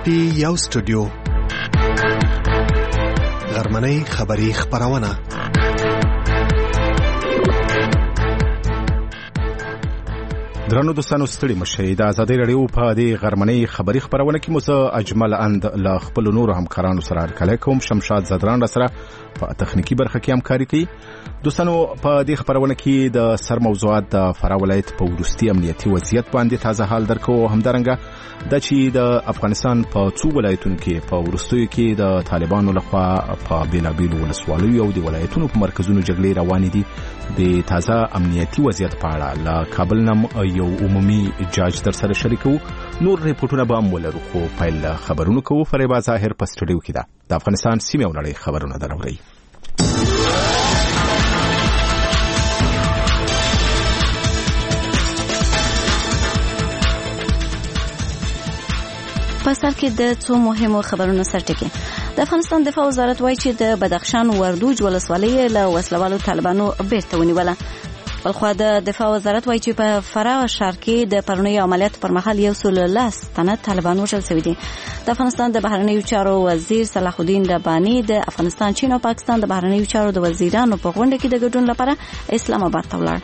پی یو سټوډیو غرمنۍ خبری خبرونه درنو دوستانو ستړي مشه د ازادي رادیو په دې غرمنۍ خبری خبرونه کې مو اجمل اند ل خپل نور همکارانو سره کله کوم شمشاد زدران سره په تخنیکی برخه کې همکاري کوي. دوستانو په دې خبرونه کې د سر موضوعات د فراه ولایت په ورستي امنیتي وضعیت باندې تازه حال درکو، همدارنګه د چې د افغانستان په څو ولایتونو کې په ورستیو کې د طالبانو لخوا په بیلابیلو ولسوالیو او د ولایتونو په مرکزونو جګړې روانې دي. د تازه امنیتي وضعیت په اړه له کابل نم یو عمومي جاج در سره شریکو. نور ریپورتونه به هم ولرو، خو پیل خبرونه کوو. فریبا ظاهر په سټوډیو کې ده. د افغانستان سیمه او نړۍ خبرونه دروړي. په سر کې د څو مهمو خبرونو سرټکی. د افغانستان دفاع وزارت وایي چې د بدخشان وردوج ولسوالۍ له وسلوالو طالبانو بیرته ونیوله. بلخوا د دفاع وزارت وایي چې په فراه ښار کې د پرونیو عملیاتو پر مهال 110 تنه طالبان وژل شوي دي. د افغانستان د بهرنیو چارو وزیر صلاح الدین رباني د افغانستان، چین او پاکستان د بهرنیو چارو د وزیرانو په غونډه کې د ګډون لپاره اسلام آباد ته ولاړ.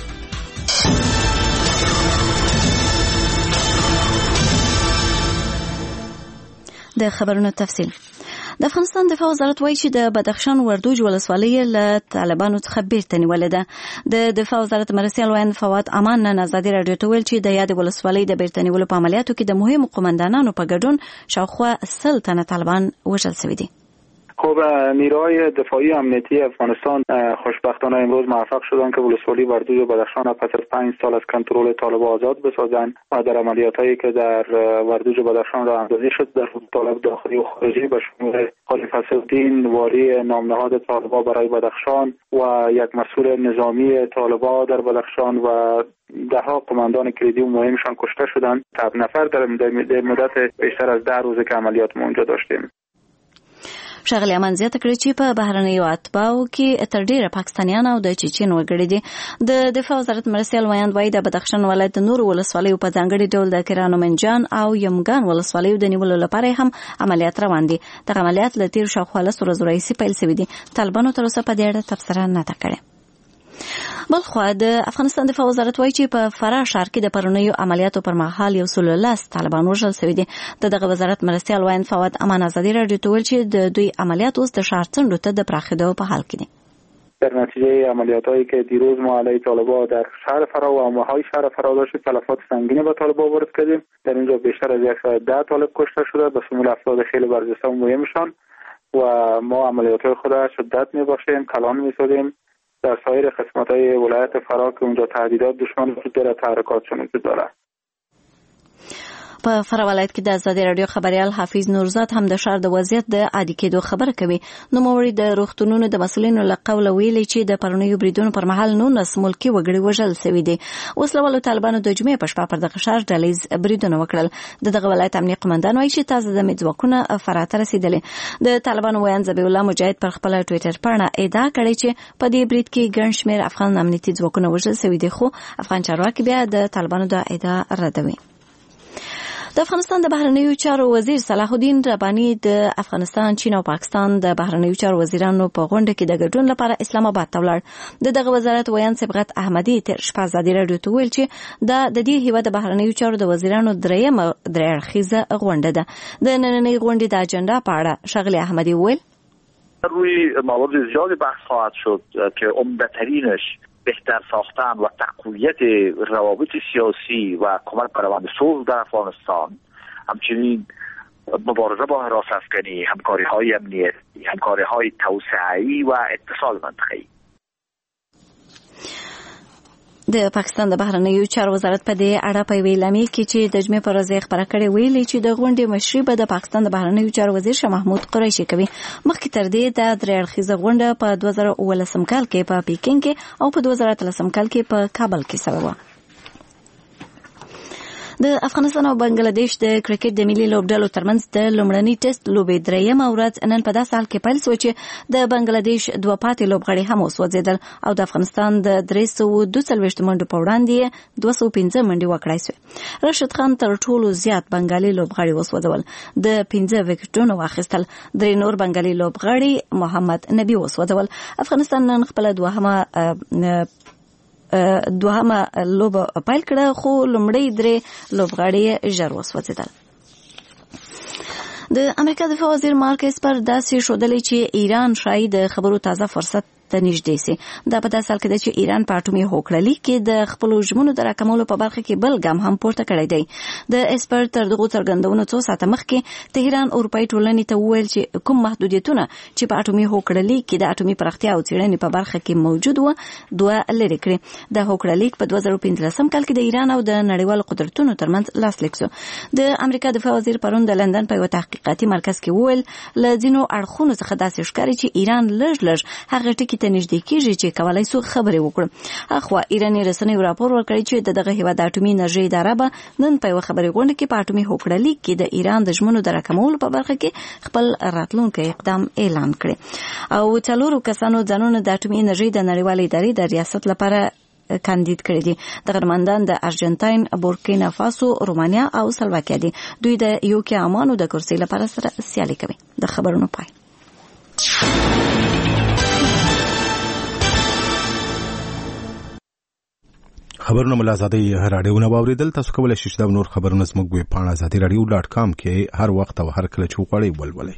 د خبرونو تفصیل. د افغانستان دفاع وزارت وایي چې د بدخشان وردوج ولسوالۍ له طالبانو څخه بیرته نیولې ده. د دفاع وزارت مرستیال وایي فواد امان نن ازادي رادیو ته ویل چې د یاد ولسوالۍ د بیرته نیولو په عملیاتو کې د مهمو قومندانانو په ګډون شاوخوا 100 تنه طالبان وژل شوي دي. خب نیروهای دفاعی امنیتی افغانستان خوشبختانه امروز موفق شدند که ولسوالی وردوج و بدخشان را پس از 5 سال از کنترل طالبان آزاد بسازند و در عملیاتایی که در وردوج و بدخشان را اندازی شد در طالب داخلی و خارجی به شمول خلیفه الدین والی نامنهاد طالبان برای بدخشان و یک مسئول نظامی طالبان در بدخشان و دهها قماندان کلیدی و مهمشان کشته شدند. 7 نفر در مدت بیشتر از 10 روز که عملیات ما اونجا داشتیم. ښاغلي امان زیاته کړې چې په بهرنیو اتباعو کې تر ډیره پاکستانیان او د چچین وګړي دي. د دفاع وزارت مرستیال وایي وایي د بدخشان ولایت د نورو ولسوالیو په ځانګړي ډول د کرانو منجان او یمګان ولسوالیو د نیولو لپاره هم عملیات روان دي. دغه عملیات له تیر شاوخوا 10 ورځو راهیسې پیل شوي دي. طالبانو تر اوسه په دې اړه تبصره نه ده کړې. بلخوا د افغانستان دفاع وزارت وایي چې په فراه ښار کې د پرونیو عملیاتو پر مهال 110 طالبان وژل شوي دي. دغه وزارت مرستیال وایي فواد امان ازادي رادیو ته ویل چې د دوی عملیات اوس د ښار څنډو ته د پراخېدو په حال کې دي. در نتیجه عملیاتایی که دیروز ما علیه طالبان در شهر فراه و حومه‌های شهر فراه داشتیم تلفات سنگینی به طالبان وارد کردیم. در اینجا بیشتر از 110 طالب کشته شده به شمول افراد خیلی برجسته و مهمشان و ما عملیات‌های خود را شدت می‌بخشیم، کلان می‌سازیم. در سایر قسمت‌های ولایت فراه که اونجا تهدیدات دشمن وجود داره، تحرکاتشون وجود داره. په فراه ولایت کې د ازادي رادیو خبريال حافظ نورزاد هم د ښار د وضعیت د عادي کېدو خبره کوي. نوموړي د روغتونونو د مسؤلینو له قوله ویلي چې د پرونیو بریدونو پر مهال 19 ملکي وګړي وژل شوي دي. وسلوالو طالبانو د جمعې په شپه پر دغه ښار ډلیز بریدونه وکړل. دغه ولایت امنیه قومندان وایي چې تازه د ځواکونه فراه ته رسیدلي. د طالبانو ویان ذبیح الله مجاهد پر خپل ټوئیټر باندې ادعا کړې چې په دې برید کې ګڼ شمېر افغان امنیتي ځواکونه وژل شوي دي، خو افغان چارواکي بیا د طالبانو د ادعا ردوي. د افغانستان د بهرنیو چارو وزیر صلاح الدین رباني د افغانستان، چین او پاکستان د بهرنیو چارو وزیرانو په غونډه کې د ګډون لپاره اسلام آباد ته ولاړ. دغه وزارت ویان صبغت احمدي تر شپه ازادي رادیو ته ویل چې د دې هیواد د بهرنیو چارو د وزیرانو درې اړخیزه غونډه ده. د نننۍ غونډې د اجنډا په اړه ښاغلي احمدي ویل روی موارد زیادی بحث خواهد شد که عمده‌ترینش بهتر ساختن و تقویت روابط سیاسی و کمک برآورد صلح در افغانستان، همچنین مبارزه با حراس افغانی، همکاری‌های امنیتی، همکاری‌های توسعه‌ای و اتصال منطقه‌ای. د پاکستان د بهرنیو چارو وزارت په دې اړه په ویلامي کې چې د جمعې پر ورځ خبره کړې ویلي چې د غونډې مشري به د پاکستان د بهرنیو چارو وزیر شاه محمود قریشي کوي. مخکې تر دې د درې اړخیزه غونډه په 2019 کال کې په پیکینګ کې او په 2013 کال کې په کابل کې شوې وه. د افغانستان او بنگلاديش د کرکټ د ملي لوبډلو ترمنځ د لومړني ټیسټ لوبې درېیمه ورځ نن په داسې حال کې پیل شوه چې د بنگلاديش دوه پاتې لوبغاړي هم وسوځېدل او د افغانستان د 342 منډو په وړاندې 215 منډې وکړای شوې. راشد خان تر ټولو زیات بنگالي لوبغاړي وسوځول، د 15 وکټونو واخیستل. درې نور بنگالي لوبغاړي محمد نبی وسوځول. افغانستان نن خپل دوهمه لوبه پیل کړه، خو لومړی درې لوبغاړي ژر وسوځېدل. د امریکا دفاع وزیر مارک اسپر داسې ښودلی چې ایران شاید د خبرو تازه فرصت ته نږدې سي. دا په داسې حال کې ده چې ایران په اټومي هوکړه کې د خپلو ژمنو د راکمولو په برخه کې بل ګام هم پورته کړی دی. د اسپر تر دغو څرګندونو څو ساعته مخکې تهران اروپایي ټولنې ته وویل چې کوم محدودیتونه چې په اټومي هوکړه کې د اټومي پراختیا او څېړنې په برخه کې موجود و دوه لرې کړي. د هوکړه لیک په 2015 کال کې د ایران او د نړیوالو قدرتونو ترمنځ لاسلیک شو. د امریکا دفاع وزیر پرون د لندن په یو تحقیقاتي مرکز کې وویل له ځینو اړخونو څخه داسې ښکاري چې ایران لږ هغه ټکي ته نږدې کېږي چې کولای شو خبرې وکړي. اخوا ایراني رسنیو راپور ورکړی چې دغه هیواد د اټومي انرژي اداره به نن په یو خبري غونډه کې په اټومي هوکړه لیک کې د ایران د ژمنو د راکمولو په برخه کې خپل راتلونکي اقدام اعلان کړي. او 4 کسانو ځانونه د اټومي انرژي د نړیوالې ادارې د ریاست لپاره کاندید کړي دي. د غرمندان د ارجنټاین، بورکینا فاسو، رومانیا او سلواکیا دي. دوی د یوکي امانو د کرسي لپاره سره سیالي کوي. د خبرونو پای. خبرونه مل ازادي رادیو نه باوریدل. تاسو کولای شئ دا نور خبرونه زموږ ویب پاڼه azadiradio.com کې هر وخت او هر کله چې وغواړئ ولولئ.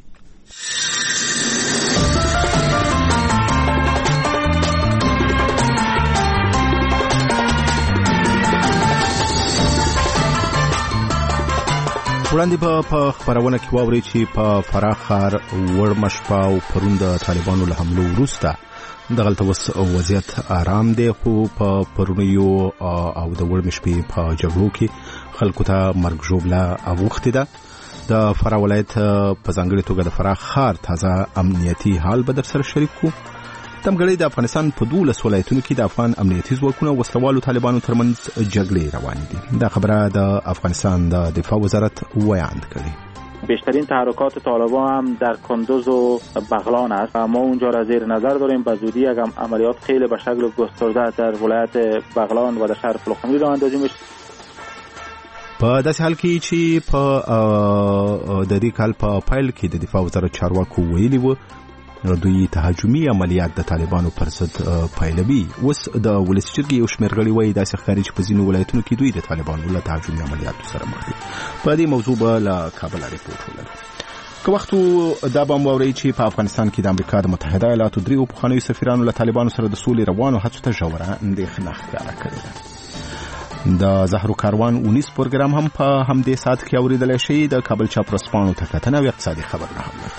وړاندې په خبرونه کې واوري چې په فراه ښار وړمشپا او پرون د طالبانو له حملو وروسته دغلته وضعیت آرام دی، خو په پرونیو او د وړمشپې په جګړو کې خلکو ته مرګ ژوبله اوښتې ده. د فراه ولایت په ځانګړې توګه د فراه ښار تازه امنیتي حال به در سره شریک کړو. تمګړی د افغانستان په 12 ولایتونو کې د افغان امنیتي ځواکونو او وسلوالو طالبانو ترمنځ جګړې روانې دي. دا خبره د افغانستان د دفاع وزارت بیان کړې. بیشترین تحرکات طالبان هم در کندوز و بغلان است. ما اونجا را زیر نظر داریم. به زودی یک عملیات خیلی به شکل گسترده در ولایت بغلان و در شهر فلوخنی راه اندازی میشه. په داسې حال کې چې په د دې کال په پایل کې د دفاع وزارت چارواکو ویلي وو دوی تهاجمي عملیات د طالبانو پر ضد پیلوي. اوس د ولسي جرګې یو شمېر غړي وایي داسې ښکاري چې په ځینو ولایتونو کې دوی د طالبانو له تهاجمي عملیاتو سره مخ دي. په دې موضوع به له کابل ریپورټ ولرو. که وخت دا به مو واورئ چې په افغانستان کې د امریکا د متحده ایالاتو 3 پخوانیو سفیرانو له طالبانو سره د سولې روانو هڅو ته ژوره اندېښنه ښکاره کړې ده. د زهرو کاروان 19 پروګرام هم په همدې ساعت کې اوریدلی شئ. د کابل چاپ ورځپاڼو ته کتنه او اقتصادي خبرونه هم لرو.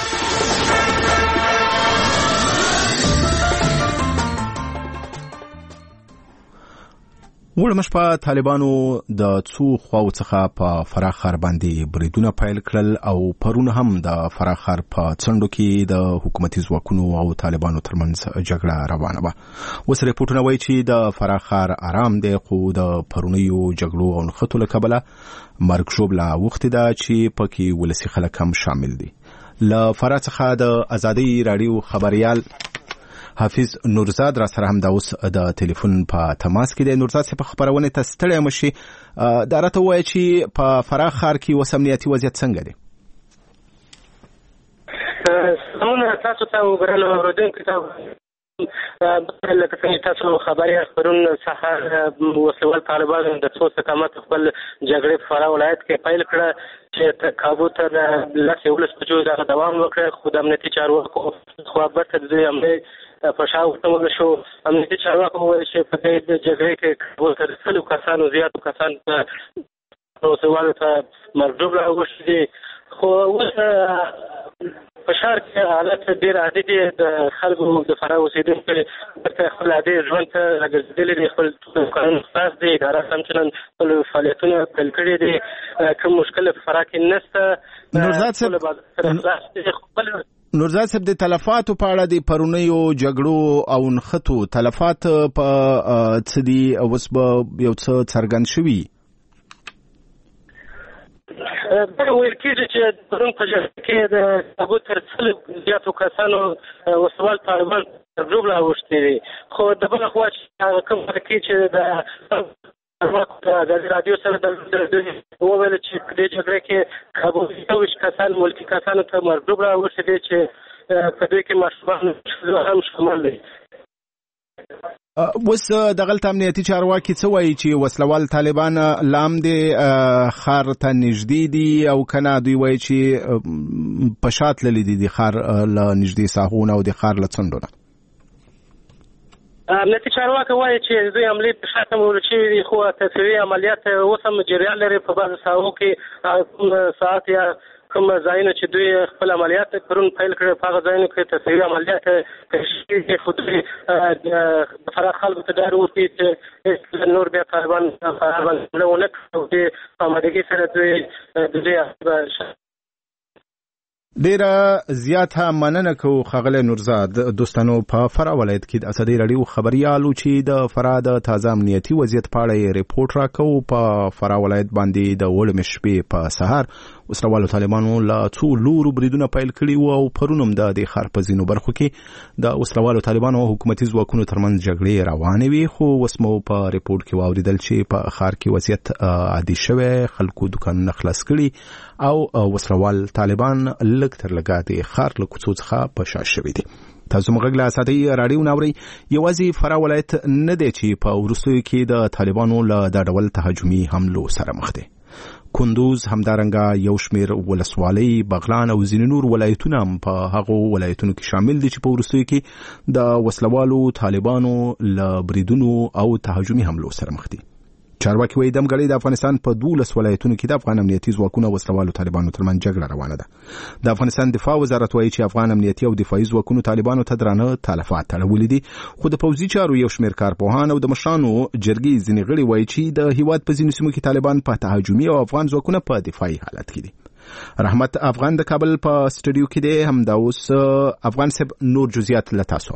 وړمشپا طالبانو د څو خواو څخه په فراه ښار باندې بریدونه پیل کړل او پرون هم د فراه ښار په څنډو کې د حکومتي ځواکونو او طالبانو ترمنځ جګړه روانه وه. اوس ریپورټونه وایي چې د فراه ښار آرام دی، خو د پرونیو جګړو او نښتو له کبله مرګ ژوبله اوښتې ده چې پکې ولسي خلک هم شامل دي. له فراه څخه د ازادي راډیو خبریال حافظ نورزاد را سره هم دا اوس د ټلیفون په تماس کې دی. نورزاد صاحب خبرونه ته ستړی مشي، دا راته وایي چې په فراه ښار کې اوس امنیتي وضعیت څنګه دی؟ سلامونه تاسو ته وګورئ اوریدونکو ته. لکه څنګه تاسو خبرې پرون سهار وسلوال طالبانو د څو سکامات خپل جګړې په فراه ولایت کې پیل کړه چې کابو ته د 11 بجو دغه دوام وکړ، خو د امنیتي چارواکو خو برته د دوی عملې په شا ورته شو. امنیتي چارواکو وویل چې په دې جګړې کې کابو ته 100 کسانو زیاتو کسان وسلوالو ته مرګ ژوبله اوښتې دي. خو اوس په ښار کې حالت ډېر عادي دی. د خلکو د فراه اوسېدونکو بیرته خپل عادي ژوند ته راګرځېدلي دي. خپل دوکانونه خلاص دي، اداره همچنان خپل فعالیتونه پیل کړي دي. کوم مشکل په فراه کې نشته. نورزاد صاحب د تلفاتو په اړه د پرونیو جګړو او نښتو تلفات په څه دي اوس به یو څه څرګند شوي؟ دا ویل کېږي چې پرون په جګړه کې د کابو تر څلو زیاتو کسانو وسوال طالبان تجربه راوښتي دي، خو د بل خوا چې کوم کې چې د رادیو سره د وویل چې د جګړې کې کابو 20 کسان ملکی کسانو ته مرګ راوښتي دي چې په دې کې ماشومان هم شامل دي. اوس دغلته امنیتي چارواکي څه وایي چې وسلوال طالبان لام دي خار ته نږدې دي او کنه دوی وایي چې په شات للی دي خار له نږدې ساحونه او د خار له څنډونه؟ امنیتي چارواکي وایي چې دوی عملي په شات مورد شوي دي، خو تصویري عملیات اوس هم جریان لري په بعضو ساحو کې ساعت یا کوم ځایونه چې دوی خپل عملیات پرون پیل کړي په هغه ځایونو کې تصویري عملیات کوي، خو دوی د فراه خلکو ته ډاډ ورکوي چې نور بیا طالبان حمله ونه کړي، د آمادګۍ سره دوی د دې ډیره زیاته مننه کوو ښاغلی نورزاد دوستانو. په فراه ولایت کې د ازادي راډیو خبریالو چې د فراه د تازه امنیتي وضعیت په اړه ریپورت راکوو. په فراه ولایت باندې د وړمې شپې په سهار وسلوالو طالبانو له څو لورو بریدونه پیل کړي وو او پرون هم د ښار په ځینو برخو کې د وسلوالو طالبانو او حکومتي ځواکونو ترمنځ جګړې روانې وي، خو اوس مو په ریپورت کې واوریدل چې په ښار کې وضعیت عادي شوی، خلکو دکانونه خلاص کړي او وسلوال طالبان لږ تر لږه د ښار له کوڅو څخه په شا شوي دي. تاسو موږ له ساتي راډیو ناوري یوازې فراه ولایت نه دی چې په وروستیو کې د طالبانو له دا ډول تهاجمي حملو سره مخ دی. کندوز همدارنګه یو شمیر ولسوالۍ، بغلان او ځینې نور ولایتونه هم په هغو ولایتونو کې شامل دي چې په وروستیو کې د وسلوالو طالبانو له بریدونو او تهاجمي حملو سره مخ دي. چارواکي وایي دمګړۍ د افغانستان په 12 ولایتونو کې د افغان امنیتي ځواکونو او وسلوالو طالبانو ترمنځ جګړه روانه ده. د افغانستان دفاع وزارت وایي چې افغان امنیتي او دفاعي ځواکونو طالبانو ته درانه تلفات اړولي دي، خو د پوځي چارو یو شمیر کارپوهان او د مشرانو جرګې ځینې غړي وایي چې د هیواد په ځینو سیمو کې طالبان په تهاجمي او افغان ځواکونه په دفاعي حالت کې دي. رحمت افغان د کابل په سټډیو کې دی، همدا اوس افغان صاحب نور جزئیات له تاسو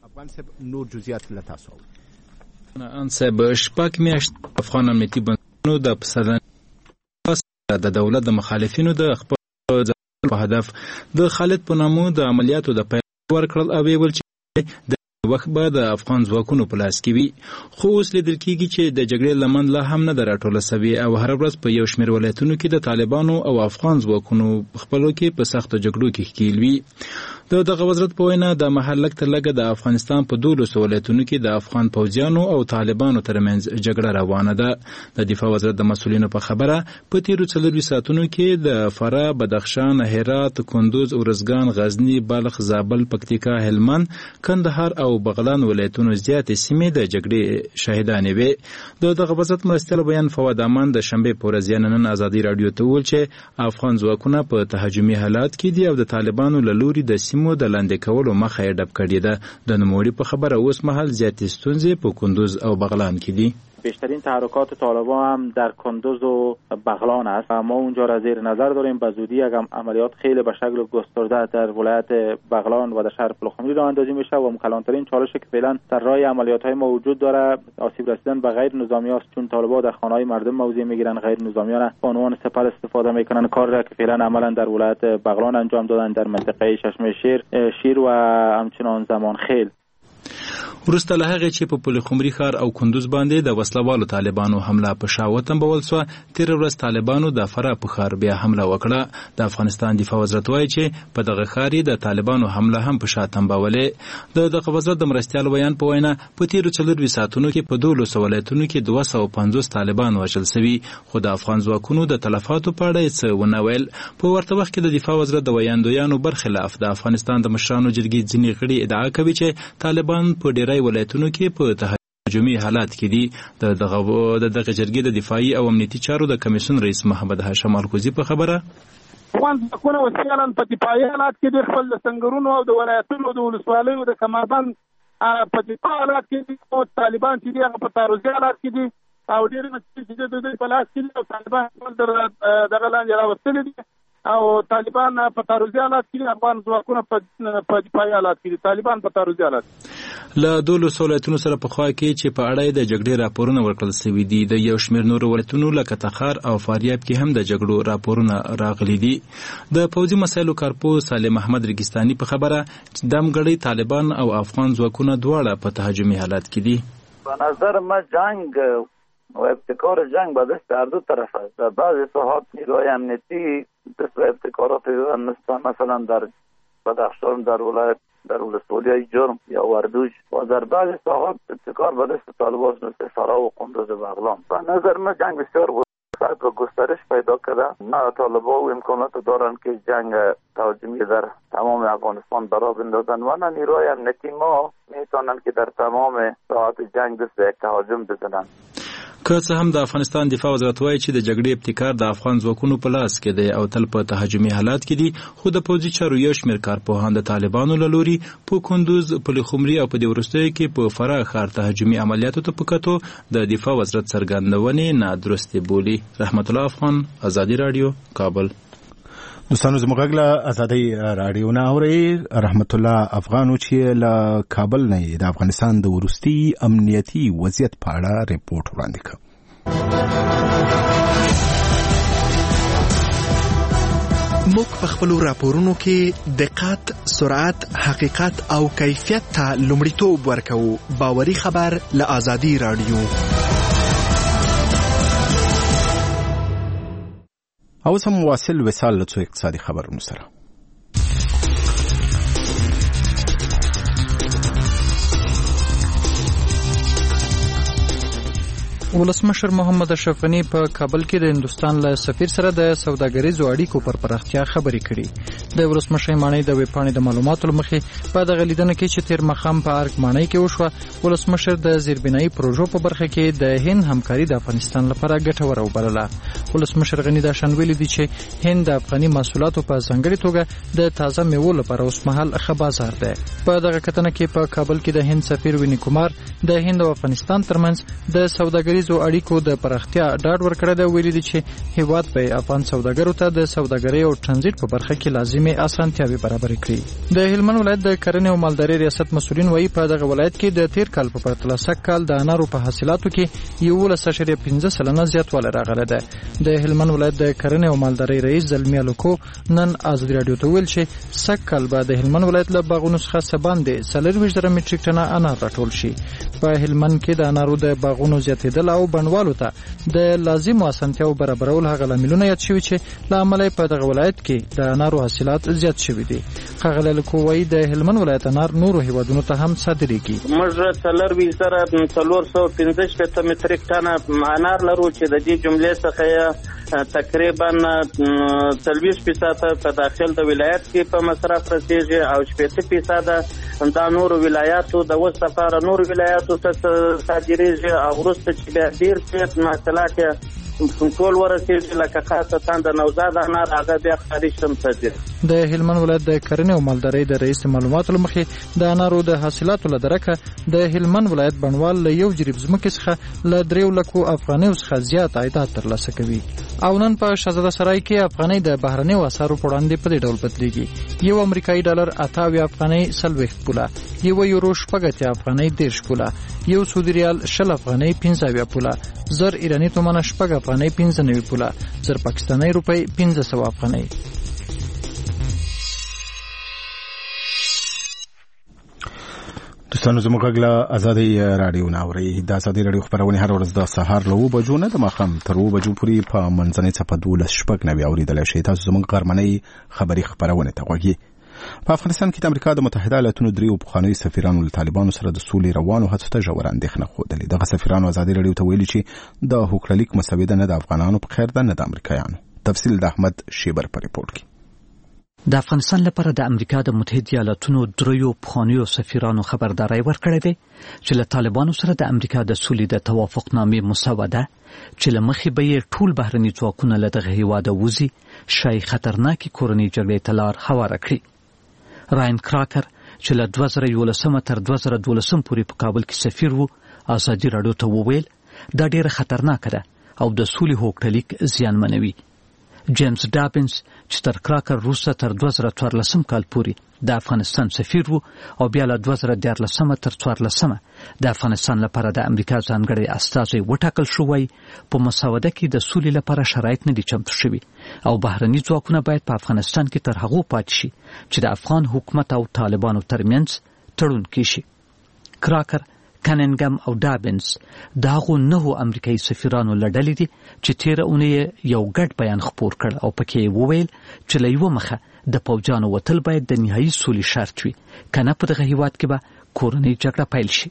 اورو. ان صاحب شپږ میاشت افغان امنیتي بنسټونو د پسدن د دولت د مخالفینو د خپل په هدف د خالد په نامو د عملیاتو د پیل ورکړل او ویل چې د وخت به د افغان ځواکونو په لاس کې وي، خو اوس لیدل کېږي چې د جګړې لمن لا هم نه ده راټوله سوې او هر ورځ په یو شمېر ولایتونو کې د طالبانو او افغان ځواکونو خپلو کې په سختو جګړو کې ښکېل وي. د دغه وزارت په وینا د محل لږ تر لږه د افغانستان په 12 ولایتونو کې د افغان پوځیانو او طالبانو ترمنځ جګړه روانه ده. د دفاع وزارت د مسؤلینو په خبره په تیرو 4 ساعتونو کې د فراه، بدخشان، هرات، کندوز، ارزګان، غزنی، بلخ، زابل، پکتیکا، هلمند، کندهار او بغلان ولایتونو زیاتې سیمې د جګړې شاهدانې وې. د دغه وزارت مرستیال بیان فواد امان د شنبې په ورځ نن ازادي راډیو ته وویل چې افغان ځواکونه په تهاجمي حالات کې دي او د طالبانو له لوري د سیمو د لاندې کولو مخه یې ډب کړې ده. د نوموړي په خبره اوس مهال زیاتې ستونزې په کندوز او بغلان کې دي. بیشترین تحرکات طالبان هم در کندوز و بغلان است. ما اونجا را زیر نظر داریم. به زودی عملیات خیلی به شکل گسترده در ولایت بغلان و در شهر پلخمری راه اندازی میشه و کلانترین چالشی که فعلا در راه عملیات های ما وجود داره آسیب رسیدن به غیر نظامی است، چون طالبان در خانه های مردم موضع میگیرن، غیر نظامیان به عنوان سپر استفاده میکنن. کار را که فعلا عملا در ولایت بغلان انجام دادن در منطقه چشمه شیر و همچنان زمان خیل. وروسته له هغې چې په پلخمري ښار او کندوز باندې د وسلوالو طالبانو حمله په شا وتنبول سوه، تېره ورځ طالبانو د فراه په ښار بیا حمله وکړه. د افغانستان دفاع وزارت وایي چې په دغه ښار یې د طالبانو حمله هم په شا تنبولې. د دغه وزارت د مرستیال بیان په وینا په تېرو 4 ساعتونو کې په 12 ولایتونو کې 250 طالبان وژل سوي، خو د افغان ځواکونو د تلفاتو په اړه یې څه ونه ویل. په ورته وخت کې د دفاع وزارت د ویاندویانو برخلاف د افغانستان د مشرانو جرګې ځینې غړي ادعا کوي چې طالبان په ډېری ولایتونو کې په تهاجمي حالات کې دي. د دغه جرګې د دفاعي او امنیتي چارو د کمیسیون رئیس محمد هاشم الکوزي په خبره افغان ځواکونه وسیله په دفاعي حالات کې د خپل سنگرونو او د ولایتونو د ولسوالیو د کمابند په دفاعي حالات کې دي، او طالبان چې دي هغه په تعرضي حالات کې دي او ډېر مسئلې چې د دوی په لاس کې دي او طالبان دغه لاندې راوستلي دي. او طالبان په تعرضي حالات کې افغان ځواکونه په دفاعي حالات کې طالبان په تعرضي حالات له 12 ولایتونو سره په خوا کې چې په اړه د جګړې راپورونه ورکړل شوي دي د یو شمېر نورو ولایتونو لکه تخار او فاریاب کې هم د جګړو راپورونه راغلي دي د پوځي مسایلو کارپوه سالم احمد ریګستاني په خبره چې دمګړی طالبان او افغان ځواکونه دواړه په تهاجمي حالات کې دي. به نظر ما جنگ و ابتکار جنگ به دست هر دو طرف است. در بعضی ساحات نیروهای امنیتی دست به ابتکارات مثلا در بدخشان در ولایت در ولسوالی جرم یا وردوج و در بعضی ساحات ابتکار به دست طالبان مثل فرا و قندوز و بغلان. به نظر من جنگ بسیار و گسترش پیدا کرده. نه طالبان و امکانات دارند که جنگ تهاجمی در تمام افغانستان برا بندازن و نه نیروهای امنیتی ما میتونن که در تمام ساحات جنگ دست به تهاجم بزنن. که څه هم د افغانستان دفاع وزارت وایي چې د جګړې ابتکار د افغان ځواکونو په لاس کې دی او تل په تهاجمي حالات کې دي خو د پوځي چارو یو شمېر کارپوهان د طالبانو له لوري په کندوز پلخمري او په دې وروستیو کې په فراه ښار تهاجمي عملیاتو ته په کتو د دفاع وزارت څرګندونې نادرستې بولي. رحمت الله افغان، ازادي راډیو، کابل. دوستانو زموږ غږ له ازادۍ راډیو نه اورئ. رحمت الله افغانو چې له کابل نه د افغانستان د وروستي امنیتي وضعیت په اړه ریپورت وړاندې کړ. موږ په خپلو راپورونو کې دقت، سرعت، حقیقت او کیفیت ته لومړیتوب ورکوو. باوري خبر له ازادي راډیو. اوس هم واصل وصال له څو اقتصادي خبرونو سره. ولسمشر محمد اشرف غنی په کابل کې د هندستان له سفیر سره د سوداګریزو اړیکو پر پراختیا خبرې کړي. د ولسمشر ماڼۍ د ویبپاڼې د معلوماتو له مخې په دغه لیدنه کې چې تیر ماښام په ارګ ماڼۍ کې وشوه، ولسمشر د زیربنایي پروژو په برخه کې د هند همکاري د افغانستان لپاره ګټوره وبلله. ولسمشر غنی دا شان ویلي دي چې هند د افغاني محصولاتو په ځانګړې توګه د تازه میوو لپاره اوس مهال ښه بازار دی. په دغه کتنه کې په کابل کې د هند سفیر ویني کومار د هند او افغانستان ترمنځ د سوداګریزو اړیکو د پراختیا ډاډ ورکړی دی. ویلي دي چې هیواد به افغان سوداګرو ته د سوداګرۍ او ټرانزیټ په برخه کې لازمي اسانتیاوې برابرې کړي. د هلمند ولایت د کرنې او مالدارۍ ریاست مسؤلین وایي په دغه ولایت کې د تیر کال په پرتله سږ کال د انارو په حاصلاتو کې 11.5% زیاتوالی راغلی دی. د هلمند ولایت د کرنې او مالدارۍ رئیس زلمي الوکو نن ازادي راډیو ته ویل چې سږ کال به د هلمند ولایت له باغونو څخه څه باندې 40,000 میټریک ټنه انار راټول شي. په هلمند کې د انارو د باغونو زیاتېدل او بڼوالو ته د لازمو اسانتیاو برابرول هغه لاملونه یاد شوي چې له امله په دغه ولایت کې د انارو حاصلات زیات شوي دي. ښاغلی الوکو وایي د هلمند ولایت انار نورو هیوادونو ته هم صادریږي. موږ 4,415 میټریک ټنه انار لرو چې د دې جملې څخه تقریبا 40% په داخل د ولایت کې په مصرف رسیږي او 60% د نورو ولایاتو د وس لپاره نورو ولایاتو ته صادریږي او وروسته چې بیا ډیر څه محصولات ټول ورسېږي لکه خاصه د نوزاد انار هغه بیا خارج ته صادریږي. د هلمند ولایت د کرنې او مالدارۍ د رئیس معلوماتو له مخې د انارو د حاصلاتو له درکه د هلمند ولایت بڼوال له یو جریب ځمکې څخه له 3 لکو افغانیو څخه زیات عاید ترلاسه کوي. او نن په شهزاده سرای کې افغانۍ د بهرنیو اسعارو په وړاندې په دې ډول بدلیږي. یو امریکایي ډالر 28 افغانۍ 40 پوله، یو یورو 80 افغانۍ 10 پوله، یو سعودي ریال 20 افغانۍ 15 پوله، زر ایرانی تومنه 8 افغانۍ 95 پوله، زر پاکستاني روپۍ 1500 افغانۍ. دوستانو زموږ غږ له ازادۍ راډیو نه اورئ. د ازادۍ راډیو خپرونې هر ورځ د سهار له 7 بجو نه د ماښام تر 7 بجو پورې په منځنۍ څپه 12:09 اورېدلی شئ. تاسو زموږ غرمنۍ خبري خپرونې ته غوږ یې. په افغانستان کې د امریکا د متحده ایالاتونو 3 پخوانیو سفیرانو له طالبانو سره د سولې روانو هڅو ته ژوره اندېښنه ښودلې. دغه سفیرانو ازادي راډیو ته ویلي چې د هوکړلیک مسوده نه د افغانانو په خیر ده نه د امریکایانو. تفصیل د احمد شیبر په ریپورت کې. د افغانستان لپاره د امریکا د متحده ایالاتونو 3 پخوانیو سفیرانو خبرداري ورکړې ده چې له طالبانو سره د امریکا د سولې د توافقنامې مسوده چې له مخې به یې ټول بهرني ځواکونه له دغه هیواده وځي شای خطرناکې کورنۍ جګړې ته لار هواره کړي. راین کراکر چې له 2011 تر 2012 پورې په کابل کې سفیر وو ازادي راډیو ته وویل دا ډیره خطرناکه ده او د سولې هوکړلیک زیانمنوي. جیمز ډابنز چې تر کراکر وروسته تر 2014 کال پورې د افغانستان سفیر و او بیا له 2014 تر 2014 د افغانستان لپاره د امریکا ځانګړی استازی وټاکل شو. وای په مسوده کې د سولې لپاره شرایط نه دي چمتو شوي او بهرني ځواکونه باید په افغانستان کې تر هغو پاتې شي چې د افغان حکومت او طالبانو ترمنځ تړون کیشي. کراکر، کننګم او ډابنز دا غو 9 امریکایي سفیرانو لړلې دي چې تیره اونۍ یو ګډ بیان خپور کړ او پکې وویل چې له یوه مخه د پوځیانو وتل باید د نهایي سولې شرط وي، کنه په دغه هیواد کې به کورنۍ جګړه پیل شي.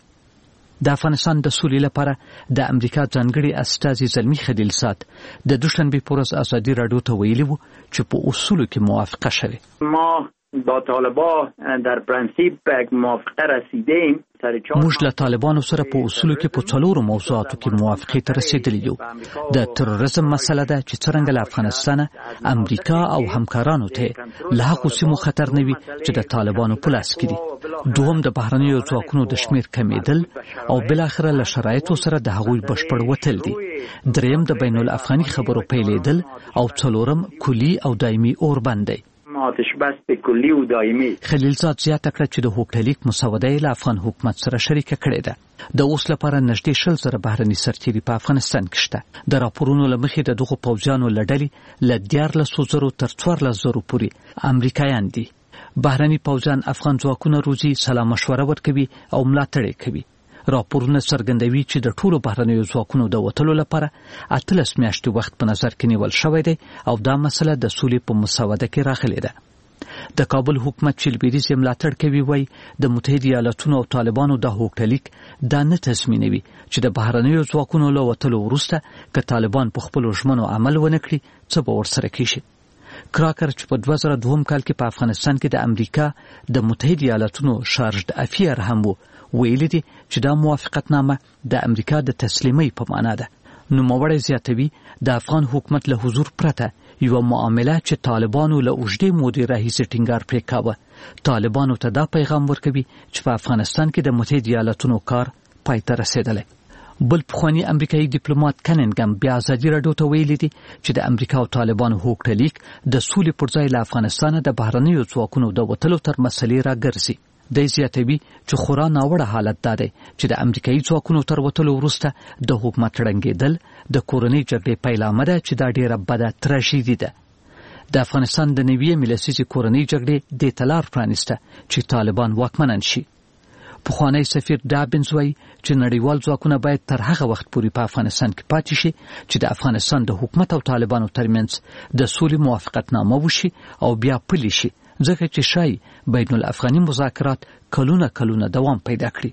د افغانستان د سولې لپاره د امریکا ځانګړي استازي زلمی خلیلزاد د دوشنبه په ورځ ازادي راډیو ته ویلي وو چې په اصولو کې موافقه شوه. ما با طالبان در پرنسیپ به موافقه رسیدیم. موږ له طالبانو سره په اصولو کې په څلورو موضوعاتو کې موافقه ته رسیدلی یو. د تروریزم مسله ده چې څنګه له افغانستان، امریکا او همکارانو ته له هغو سیمو خطر نه وي چې د طالبانو په لاس کې دي. دوهم د بهرنیو ځواکونو د شمیر کمیدل او بلاخره له شرایطو سره د هغوی بشپړ وتل دي. دریم د بین الافغاني خبرو پیلېدل او څلورم کلی او دایمي اوربند دی. آتش بس کلی او دایمي. خلیلزاد زیاته کړه چې د هوکټلیک مسوده له افغان حکومت سره شریکه کړې ده. د اوس لپاره نږدې 100,000 بهرني سرتیري په افغانستان کې شته. د راپورونو له مخې د دغو پوځیانو له ډلې له 14,000 تر 14,000 پورې امریکایان دي. بهرني پوځیان افغان ځواکونه روزي، سلا مشوره ورکوي او ملاتړ کوي. راپورونه څرګندوي چې د ټولو بهرنیو ځواکونو د وتلو لپاره 18 میاشتې وخت په نظر کې نیول شوی دی او دا مسله د سولې په مسوده کې راغلې ده. د کابل حکومت چې لویدیځ یې ملاتړ کوي وایي د متحده ایالاتونو او طالبانو د هوکټلیک دا نه تضمینوي چې د بهرنیو ځواکونو له وتلو وروسته که طالبان په خپلو ژمنو عمل ونه کړي څه به ورسره کیږي. کراکر چې په 2002 کال کې په افغانستان کې د امریکا د متحده ایالاتونو شارژ افیر هم وو، ویلي دي چې دا موافقتنامه د امریکا د تسلیمۍ په معنا ده. نوموړی زیاتوي د افغان حکومت له حضور پرته یو معامله چې طالبانو له اوږدې مودې راهیسې ټینګار پرې کاوه، طالبانو ته دا پیغام ورکوي چې په افغانستان کې د متحده ایالاتونو کار پای ته رسېدلی. بل پخوانی امریکایي ډیپلوماټ کننګم بیا ازادي راډیو ته ویلي دي چې د امریکا او طالبانو هوکټلیک د سولې پر ځای له افغانستانه د بهرنیو ځواکونو د وتلو تر مسلې راګرځي. د زیاتوي چې خورا ناوړه حالت دا دی چې د امریکایي ځواکونو تر وتلو وروسته د حکومت ړنګېدل د کورنۍ جګړې پیلامه ده چې دا ډیره بده تراژیدي ده. د افغانستان د نوې ملسیزې کورنۍ جګړې دې ته لار پرانیسته چې طالبان واکمنان شي. پخوانی سفیر ډابنز وایي چې نړیوال ځواکونه باید تر هغه وخت پورې په افغانستان کې پاتې شي چې د افغانستان د حکومت او طالبانو ترمنځ د سولې موافقتنامه وشي او بیا پلي شي، ځکه چې شاید بین الافغاني مذاکرات کلونه دوام پیدا کړي.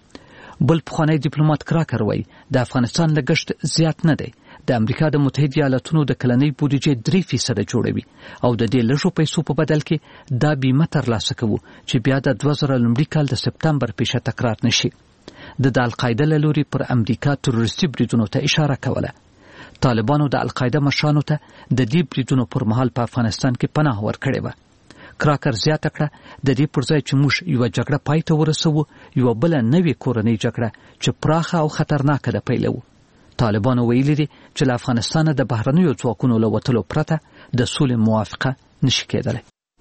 بل پخوانی ډیپلوماټ کراکر وایي د افغانستان لګښت زیات نه دی. د امریکا د متحده ایالاتونو د کلنۍ بودیجې 3% جوړوي او د دې لږو پیسو په بدل کې دا بیمه ترلاسه کوو چې بیا د 2000 کال د سپتمبر پیښه تکرار نشي. د القاعده له لوري پر امریکا تروریستي بریدونو ته اشاره کوله. طالبانو د القاعده مشرانو ته د دې بریدونو پر مهال په افغانستان کې پناه ورکړې وه. کراکر زیاته کړه د دې پر ځای چې موږ یو جګړه پای ته ورسوو، یو بل نوې کورنۍ جګړه چې پراخه او خطرناکه ده پیلوو. طالبانو ویلي دي چې له افغانستانه د بهرنیو ځواکونو له وتلو پرته د سولې موافقه نشي کېدلی.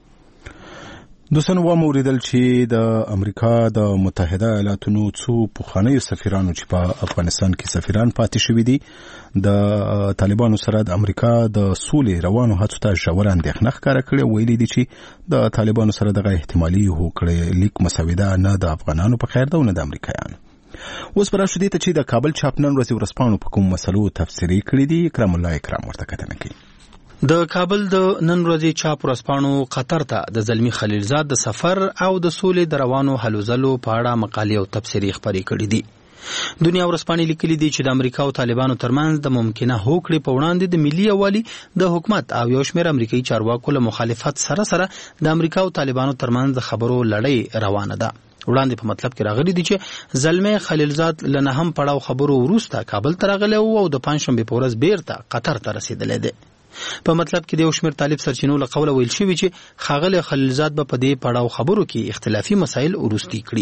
دوستانو واوریدل چې د امریکا د متحده ایالاتونو څو پخوانیو سفیرانو چې په افغانستان کې سفیران پاتې شوي دي د طالبانو سره د امریکا د سولې روانو هڅو ته ژوره اندېښنه ښکاره کړې. ویلي دي چې د طالبانو سره دغه احتمالي هوکړلیک مسوده نه د افغانانو په خیر ده او نه د امریکایانو. اوس پر راشدې ته چې د کابل چاپ نن ورځې ورځپاڼو په کوم مسلو تفسیري کړي دي، اکرام الله اکرام ورته کتنه کوي. د کابل د نن ورځې چاپ ورځپاڼو قطر ته د زلمی خلیلزاد د سفر او د سولې د روانو هلو ځلو په اړه مقالې او تفسیري خبرې کړي دي. دنیا ورځپاڼې لیکلي دي چې د امریکا او طالبانو ترمنځ د ممکنه هوکړې په وړاندې د ملي یووالي د حکومت او یو شمېر امریکایي چارواکو له مخالفت سره د امریکا او طالبانو ترمنځ د خبرو لړۍ روانه ده. وړاندې په مطلب کې راغلي دي چې زلمی خلیلزاد له نهم پړاو خبرو وروسته کابل ته راغلی او د پنجشنبې په ورځ بیرته قطر ته رسېدلی دی. په مطلب کې د یو شمېر طالب سرچینو له قوله ویل شوي چې ښاغلی خلیلزاد به په دې پړاو خبرو کې اختلافي مسایل وروستي کړي.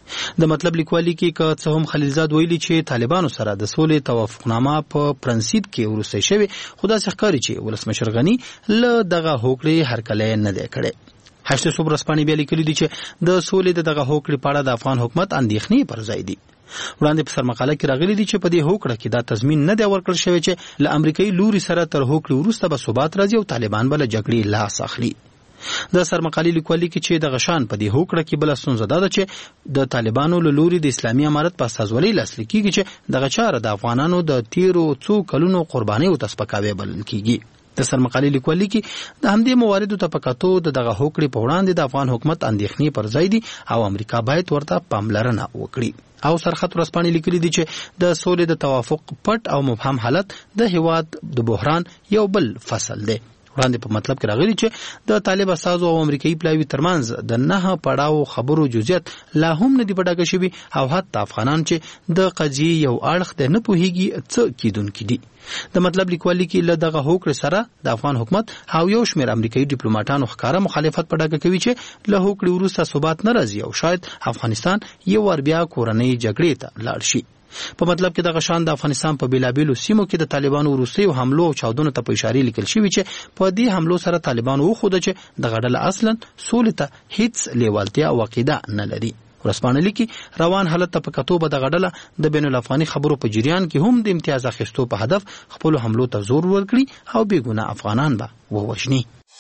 د مطلب لیکوالي کې که څه هم خلیلزاد ویلي چې طالبانو سره د سولې توافقنامه په پرنسیپ کې وروسته شوی، خو داسې ښکاري چې ولسمشر غني له دغه هوکړې هرکلی نه دی کړی. هشت صبح ورځپاڼې بیا لیکلي دي چې د سولې د دغه هوکړې په اړه د افغان حکومت اندېښنې پر ځای دي. وړاندې په سرمقاله کې راغلي دي چې په دې هوکړه کې دا تضمین نه دی ورکړل شوی چې له امریکایي لوري سره تر هوکړې وروسته به ثبات راځي او طالبان به له جګړې لاس اخلي. د سرمقالي لیکوالي کې چې د غشان په دې هوکړه کې بل ستونزه ده چې د طالبانو له لوري د اسلامي امارت په استازولۍ لاسلیک کیږي چې دغه چاره د افغانانو د تیرو څو کلونو قربانیو ته سپکاوی بلل کیږي. د سرمقالي لیکوالي کې د همدې مواردو ته په کتو د دغه هوکړې په وړاندې د افغان حکومت اندېښنې پر ځای دي او امریکا باید ورته پاملرنه وکړي. او سرخط ورځپاڼې لیکلي دي چې د سولې د توافق پټ او مبهم حالت د هیواد د بحران یو بل فصل دی. وړاندې په مطلب کې راغلي چې د طالب اساسو او امریکایي پلاوي ترمنځ د 9 پړاو خبرو جزئیات لا هم نه دی پټاکه شوي او حتی افغانان چې د قضیې یو اړخ ته نه پوهیږي څه کیدونکي دي. د مطلب لیکوالي کې له دغه هوکړې سره د افغان حکومت او یو شمېر امریکایي ډیپلوماټانو ښکاره مخالفت پټاکه کوي چې له هوکړې وروسته ثبات نه راځي او شاید افغانستان یو ور بیا کورنۍ جګړې ته لاړ شي. په مطلب کې دغه شان د افغانستان په بیلابیلو سیمو کې د طالبانو وروستیو حملو او چاودنو ته په اشاره لیکل شوی چې په دې حملو سره طالبانو وښوده چې دغه ډله اصلا سولې ته هیڅ لیوالتیا او عقیده نه لري. ورځپاڼه لیکي روان حالت ته په کتو به دغه ډله د بین الافغاني خبرو په جریان کې هم د امتیاز اخیستو په هدف خپل حملو ته زور ورکړي او بېګناه افغانان به ووژني.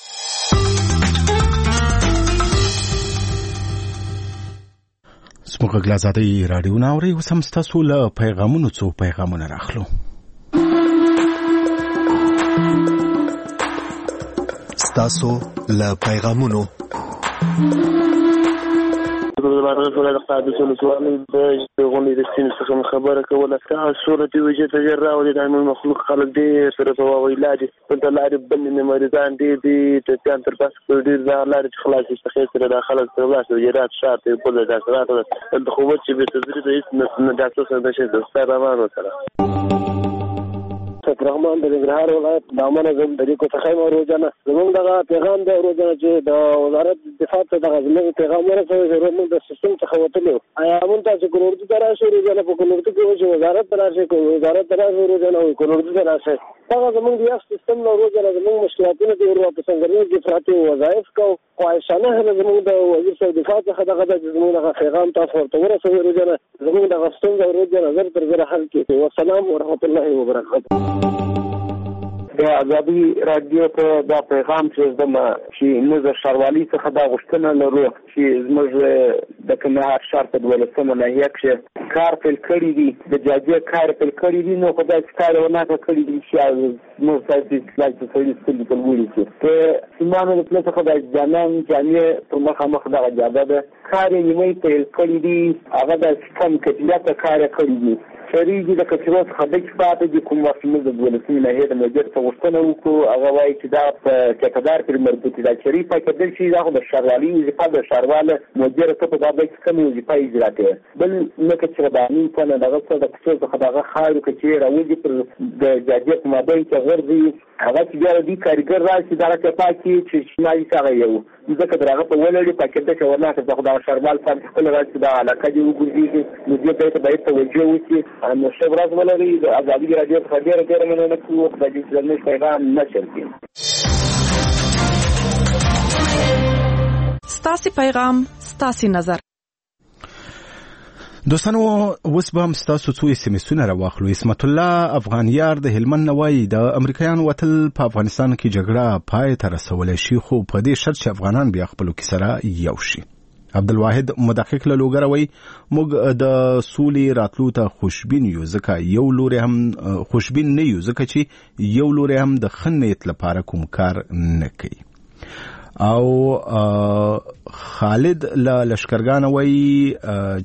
زموږ غږ آزادۍ راډیو نه اورئ. اوس هم ستاسو له پیغامونو څو پیغامونه راخلو. ستاسو له پیغامونو د قادس ولسوالۍ د غونډې د سیمې څخه خبره کوله. صورت وجه ته ډېر راولي د مخلوق خلک ډېر سره په ویلا دي دلته لارې بلې مریضان ډېر ټپیان تر پاسه ډېر لارې چې خلاصې څخه سره د خلک سره ولاړ وجرات شار ته بل د ډاکټرات دلته خو چې به تدریس د هیڅ ډاکټر سره نشي د سره روانو سره رحمان د ننګرهار ولایت دامن زم د ریکو څخه روزانه زموږ دغه پیغام د روزانه چې د وزارت دفاع ته دغه زموږ پیغام ورسوي چې موږ د سیستم څخه وتلو آیا موږ تاسو کولورتي تر راشي روزانه په کولورتي کې چې وزارت تر راشي وزارت تر راشي روزانه وي کولورتي تر راشي هغه زموږ د سیستم نو روزانه زموږ مشکلاتونه دي ورو په څنګه کې فراتي وظایف کو خواهشانه زموږ د وزیر دفاع څخه دغه زموږ دغه پیغام تاسو ورته ورسوي روزانه زموږ د غوښتنې د روزانه نظر تر زره حل کړي. والسلام ورحمت الله وبرکاته. د ازادي رادیو ته دا پیغام چې زما چې موږ شاروالي څخه دا غوښتنه لرو چې زموږ د کندهار ښار په 12مه ناحیه کې کار پیل کړی دی د جاجي کار پیل کړی دی نو په داسې کار ونه کړی دی چې موږ تاسو د سړي ستل په وړي چې سیمانو د پلان څخه د ځانان جامع پر مخ دا جاده ده کار یې نیمه پیل کړی دی هغه د سیستم کې دا کار کړی دی شریږي د کچرو څخه د پاتې د کوم وخت موږ د 12مه ناحیه د مدیر ته غوښتنه وکړو هغه وایي چې دا په ټیکدار پر مربوط دي چې ریپا کېدل شي دا د شاروالي وظیفه د شارواله مدیر ته په دغه کې کوم وظیفه اجرا کوي بل نه کچره باندې په نه دغه څه د کچرو څخه دغه خاورو کې راوځي پر د جاجي په مابین کې غرضي هغه چې بیا د کارګر راشي دا کې پاکي چې شمالي څنګه یو ځکه درغه په ولړي پاکټ کې ورناکه څنګه د شاربال په خپل راځي دا علاقه دی وګورئ نو دې ته باید توجه وشي نو شبراز ولري د ازادي رادیو څخه ډېر مننه کوم د دې ځلمي پیغام نشر کړي. ستاسي پیغام ستاسي نظر. دوستانو اوس به هم ستاسو څو SMS-ونه راواخلو. اسمت الله افغانیار د هلمند نوای د امریکایانو وتل په افغانستان کې جګړه پای ته رسولی شي خو په دې شرط چې افغانان بیا خپلو کې سره یو شي. عبدالواحد مدقق له لوګروي موږ د سولې راتلو ته خوشبین یو ځکه یو لوري هم خوشبین نه یو ځکه چې یو لوري هم د ښه نیت لپاره کوم کار نه کوي. او خالد له لشکرګانه وایي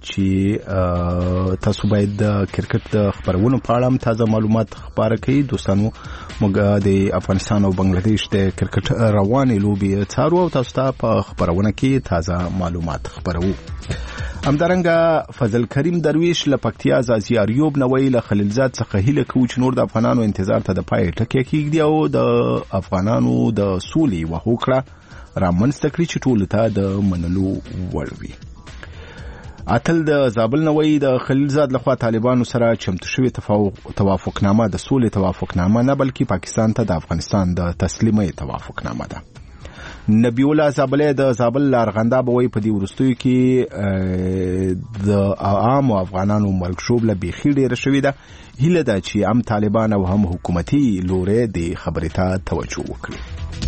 چې تاسو باید د کرکټ د خبرونو په اړه هم تازه معلومات خپاره کړئ. دوستانو موږ د افغانستان او بنگلاديش د کرکټ روانې لوبې څارو او تاسو ته په خبرونه کې تازه معلومات خبرو. همدارنګه فضل کریم درویش له پکتیا زازي اریوب نووي له خلیلزاد څخه هیله کوي چې نور د افغانانو انتظار ته د پای ټکی کېږي او د افغانانو د سولې وهوکړه را منځته کړي چې ټولو ته د منلو وړ وي. اتل د زابل نوې د خلیلزاد لخوا طالبانو سره چمتو شوی توافقنامه د سولې توافقنامه نه بلکې پاکستان ته د افغانستان د تسلیمۍ توافقنامه ده. نبی الله زابلې د زابل لارغنده بوي په دې ورستوي کې د عام افغانانو ملکشوب له بيخي ډیره شوې ده. هیله ده چې هم طالبان او هم حکومتي لوري د خبرې ته توجه وکړي.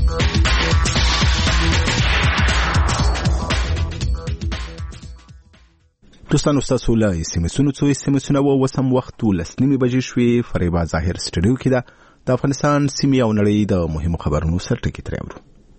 دوستانو ستاسو له اسمسونو څو اسمسونه وسم وخت ولسنیمه بجې شوې. فریبا ظاهر سټډیو کې ده د افغانستان سیمې او نړۍ د مهمو خبرونو سرټکی ترېورو.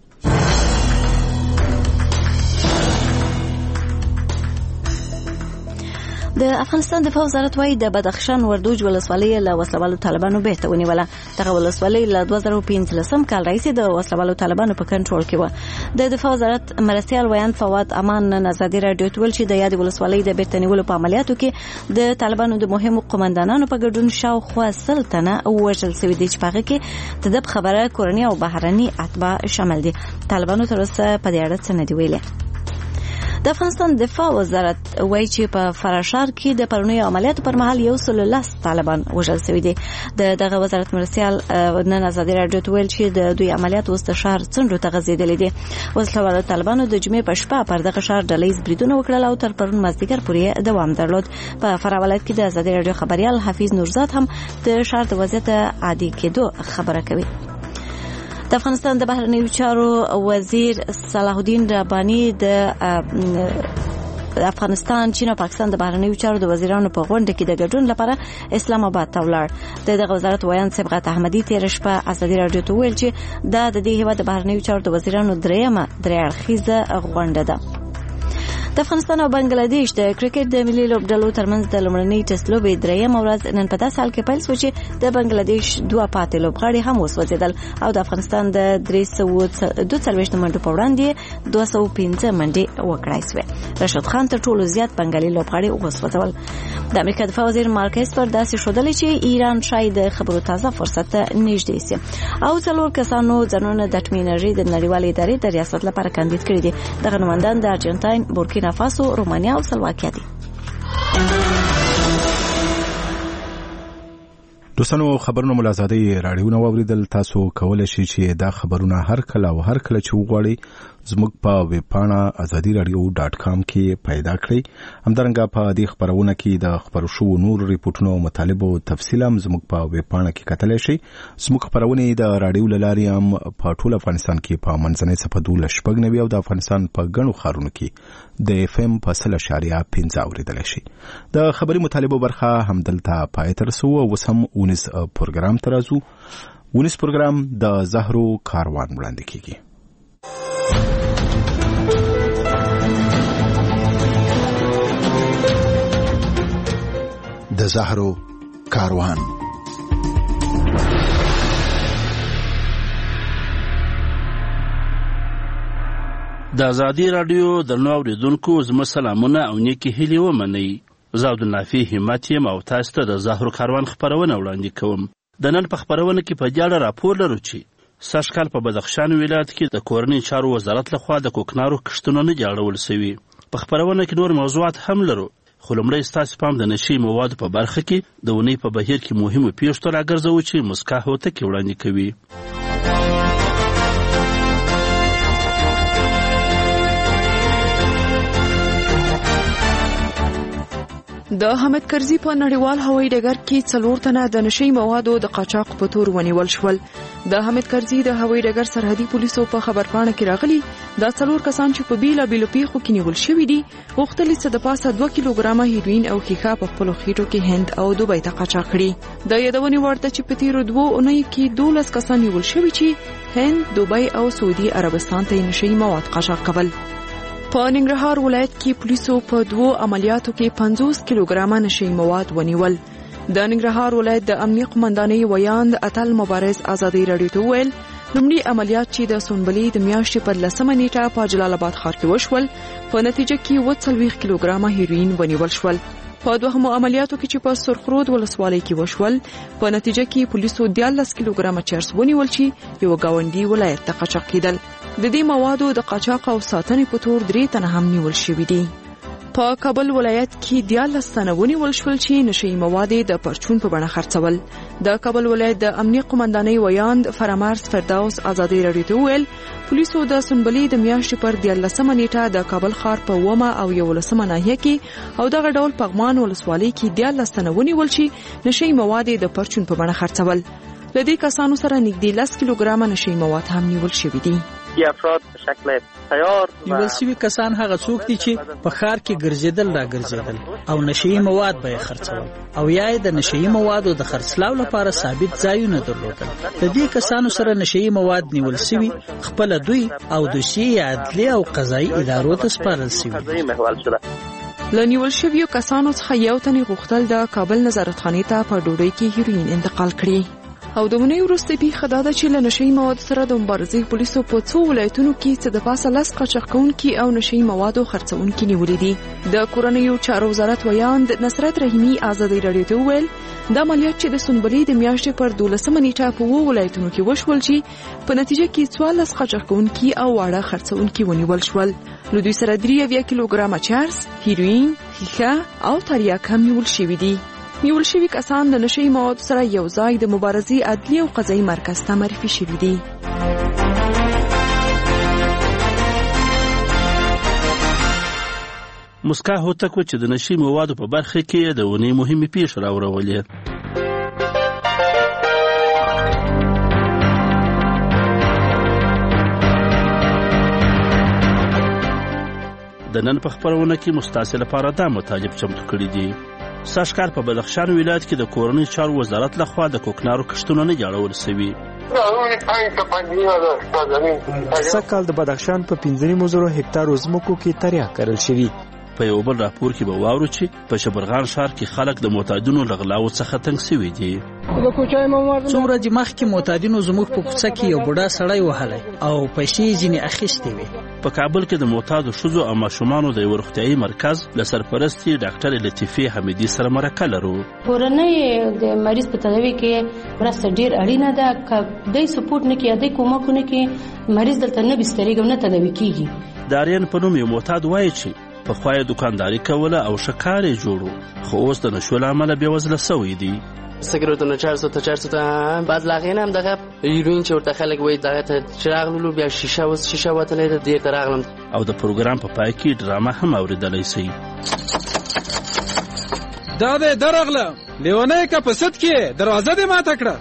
د افغانستان دفاع وزارت وايي د بدخشان وردوج ولسوالۍ له وسلوالو طالبانو بیرته ونیوله. دغه ولسوالۍ له 2015 کال راهیسې د وسلوالو طالبانو په کنټرول کې و. د دفاع وزارت مرستیال ویان فواد امان نن ازادي رادیو ته ویل چې د یاد ولسوالۍ د بیرته نیولو په عملیاتو کې د طالبانو د مهمو قومندانانو په ګډون شاوخوا 100 تنه وژل شوي دي چې په هغه کې د خبره کورنۍ او بهرني اتباع شامل دي. طالبانو تر اوسه په دې اړه څه نه دی ویلي. د افغانستان دفاع وزارت وایي چې په فراشار کې د پرونیو عملیاتو پر مهال 110 طالبان وژل شوي دي. دغه وزارت مرستیال نن ازادي رادیو ته ویل چې د دوی عملیات اوس د ښار څنډو ته غځېدلي دي. وسلوالو طالبانو د جمعې په شپه پر دغه ښار ډلهییز بریدونه وکړل او تر پرون مازدیګر پورې دوام درلود. په فراه ولایت کې د ازادي رادیو خبريال حفیظ نورزاد هم د ښار د وضعیت عادي کېدو خبره کوي. د افغانستان د بهرنیو چارو وزیر صلاح الدین رباني د افغانستان، چین او پاکستان د بهرنیو چارو د وزیرانو په غونډه کې د ګډون لپاره اسلام آباد ته ولاړ. دغه وزارت ویان صبغت احمدي تیر شپه ازادي رادیو ته ویل چې دا د دې هیواد د بهرنیو چارو د وزیرانو درېیمه اړخیزه غونډه ده. د افغانستان او بنگلاديش د کرکټ د ملي لوبډلو ترمنځ د لومړنۍ ټیسټ لوبې درېیمه ورځ نن په داسې حال کې پیل شو چې د بنگلاديش دوه پاتې لوبغاړي هم وسوځېدل او د افغانستان د 342 منډو په وړاندې 215 منډې وکړای شوې. رشاد خان تر ټولو زیات بنگالي لوبغاړي وسوځول. د امریکا دفاع وزیر مارک اسپر داسې ښودلې چې ایران شاید د خبرو تازه فرصت ته نږدې شي او څلور کسانو ځانونه د اټومي انرژي د نړیوالې ادارې د ریاست لپاره کاندید کړي دي. دغه نمایندان د ارجنټاین، بورکینا فاسو، رومانیا او سلواکیا دي. دوستانو خبرونه ملازادي راډیوونه واوریدل. تاسو کولای شئ چې دا خبرونه هر کله چې وغواړئ زموږ په ویب پاڼه azadiradyo.com کې پیدا کړئ. همدارنګه په دې خبرونه کې د خبرو شو نور ریپورتونو او مطالب او تفصیل هم زموږ په ویب پاڼه کې کتلی شئ. زموږ خبرونه د راډیو له لارې هم په ټول افغانستان کې په منځنۍ صفحه 12.9 او د افغانستان په ګڼو ښارونو کې د FM په 0.5 اوریدلی شئ. د خبري مطالبو برخه همدلته پای ته رسوو او اوس هم 19 پروګرام ته راځو. 19 پروګرام د زهرو کاروان وړاندې کیږي. د زهرو کاروان. د ازادي رادیو د نو اوریدونکو زما سلامونه او نیکی هیلې ومنئ. زه عبدالنافع همت یم او تاسو ته د زهرو کاروان خبرونه وړاندې کوم. د نن په خبرونه کې په دې اړه راپور لرو چې سږکال په بدخشان ولایت کې د کورنۍ چارو وزارت لخوا د کوکنارو کښتونه نه دي اړول شوي. په خبرونه کې نور موضوعات هم لرو، خو لومړی ستاسو پام د نشي موادو په برخه کې د اونۍ په بهیر کې مهمو پیښو ته راګرځوو چې مسکا هوتکې وړاندې کوي. د حامد کرزي په نړیوال هوایي ډګر کې 4 تنه د نشي موادو د قاچاق په تور ونیول شول. د حامد کرزي د هوایي ډګر سرحدي پولیسو په خبرپاڼه کې راغلي دا 4 کسان چې په بیلابیلو پیښو کې نیول شوي دي غوښتل چې د پاسه 2 کیلوګرامه هیروین او ښیښه په خپلو خېټو کې هند او دوبۍ ته قاچاق کړي. د یادونې وړ ده چې په تیرو 2 اونیو کې 12 کسان نیول شوي چې هند، دوبۍ او سعودي عربستان ته نشي مواد قاچاق کول. په ننګرهار ولایت کې پولیسو په 2 عملیاتو کې 50 کیلوګرامه نشي مواد ونیول. د ننګرهار ولایت د امنیه قومندانۍ ویاند اتل مبارز ازادي رادیو ته ویل لومړي عملیات چې د سونبلې د میاشتې په 10مه نیټه په جلال آباد ښار کې وشول په نتیجه کې 40 کیلوګرامه هیروین ونیول شول. په دوهمو عملیاتو کې چې په سرخرود ولسوالۍ کې وشول په نتیجه کې پولیسو 14 کیلوګرامه چرس ونیول چې یو گاونډي ولایت ته قاچاق کېدل. د دې موادو د قاچاق او ساتنې په تور 3 تنه هم نیول شوي دي. په کابل ولایت کې 14 تنه ونیول شول چې نشئی مواد د پرچون په بڼه خرڅول. د کابل ولایت د امنیه قومندانۍ ویاند فرامارس فردوس ازادي راډیو ته وویل پولیسو د سنبلې د میاشتې پر 14مه نیټه د کابل ښار په 9 او 11مه ناحیه کې او دغه ډول پغمان ولسوالۍ کې 14 تنه ونیول چې نشئی مواد د پرچون په بڼه خرڅول. لدې کسانو سره نږدې 10 کیلوګرام نشئی مواد هم نیول شوي دي. افراد په شکل تیار نیول شوي کسان هغه څوک دي چې په ښار کې ګرځېدل را ګرځېدل او نشئی مواد به یې خرڅول او یا د نشئی موادو د خرڅلاو لپاره ثابت ځایونه درلودل. د دې کسانو سره نشئی مواد نیول شوي خپل دوی او دوسیې عدلي او قضایي ادارو ته سپارل شوي. له نیول شویو کسانو څخه یو تن غوښتل د کابل نظارتخانې ته په ډوډۍ کې هیروین انتقال کړي. او د مونې وروسته پیښه دا ده چې له نشئی موادو سره د مبارزې پولیسو په 2 ولایتونو کې څه د پاسه 10 قاچاقونکي او نشئی موادو خرڅونکي نیولي دي. د کورنیو چارو وزارت ویاند نصرت رحیمي ازادي راډیو ته وویل دا عملیات چې د سنبلې د میاشتې پر 12مه نیټه په 2 ولایتونو کې وشول چې په نتیجه کې 14 قاچاقونکي او واړه خرڅونکي ونیول شول. له دوی سره 3 کیلوګرام چرس، هیروین، ښیښه او تریاک هم نیول شوي دي. نیول شوي کسان د نشئی موادو سره یو ځای د مبارزې عدلي او قضایي مرکز ته معرفي شوي دي. مسکا هوتک چې د نشئی موادو په برخه کې د ونې مهمې پیښې راوړولې. د نن په خپرونه کې مستاسې لپاره دا مطالب چمتو کړي دي. ساشکار په بدخشان ولایت کې د کورنۍ چارو وزارت لخوا د کوکنارو کښتونه نه جوړول شوي. سږ کال د بدخشان په 15,000 هکتارو ځمکو کې تریاک کرل شوي. په یو بل راپور کې به واورو چې په شبرغان ښار کې خلک د معتادینو له غلاو څخه تنګ شوي دي. څو ورځې مخکې معتادینو زموږ په کوڅه کې یو بوډا سړی وهلی او پیسې ځینې اخیستې وې. په کابل کې د معتادو ښځو او ماشومانو د یو روغتیایي مرکز له سرپرستې ډاکټر لطیفې حمیدي سره مرکه لرو. کورنۍ د مریض په تداوي کې مرسته ډېر اړینه ده. که دوی سپورټ نه کوي، دوی کومک نه کوي، مریض دلته نه بسترېږي او نه تداوي کېږي. د آریان په نوم یو معتاد وایي چې پخوا یې دوکانداري کوله او ښه کار یې جوړ و، خو اوس د نشو له امله بېوزله سوی دی. سګرټونه 400 ته بعد لاغې نه هم دغه هیروین چې ورته خلک وایي دغه ته چې راغلو بیا شیشه وتلی ده دې ته راغلم. او د پروګرام په پای کې ډرامه هم اورېدلی شئ. دا دی درغله لیونی که په سد کې دروازه دې ماته کړه.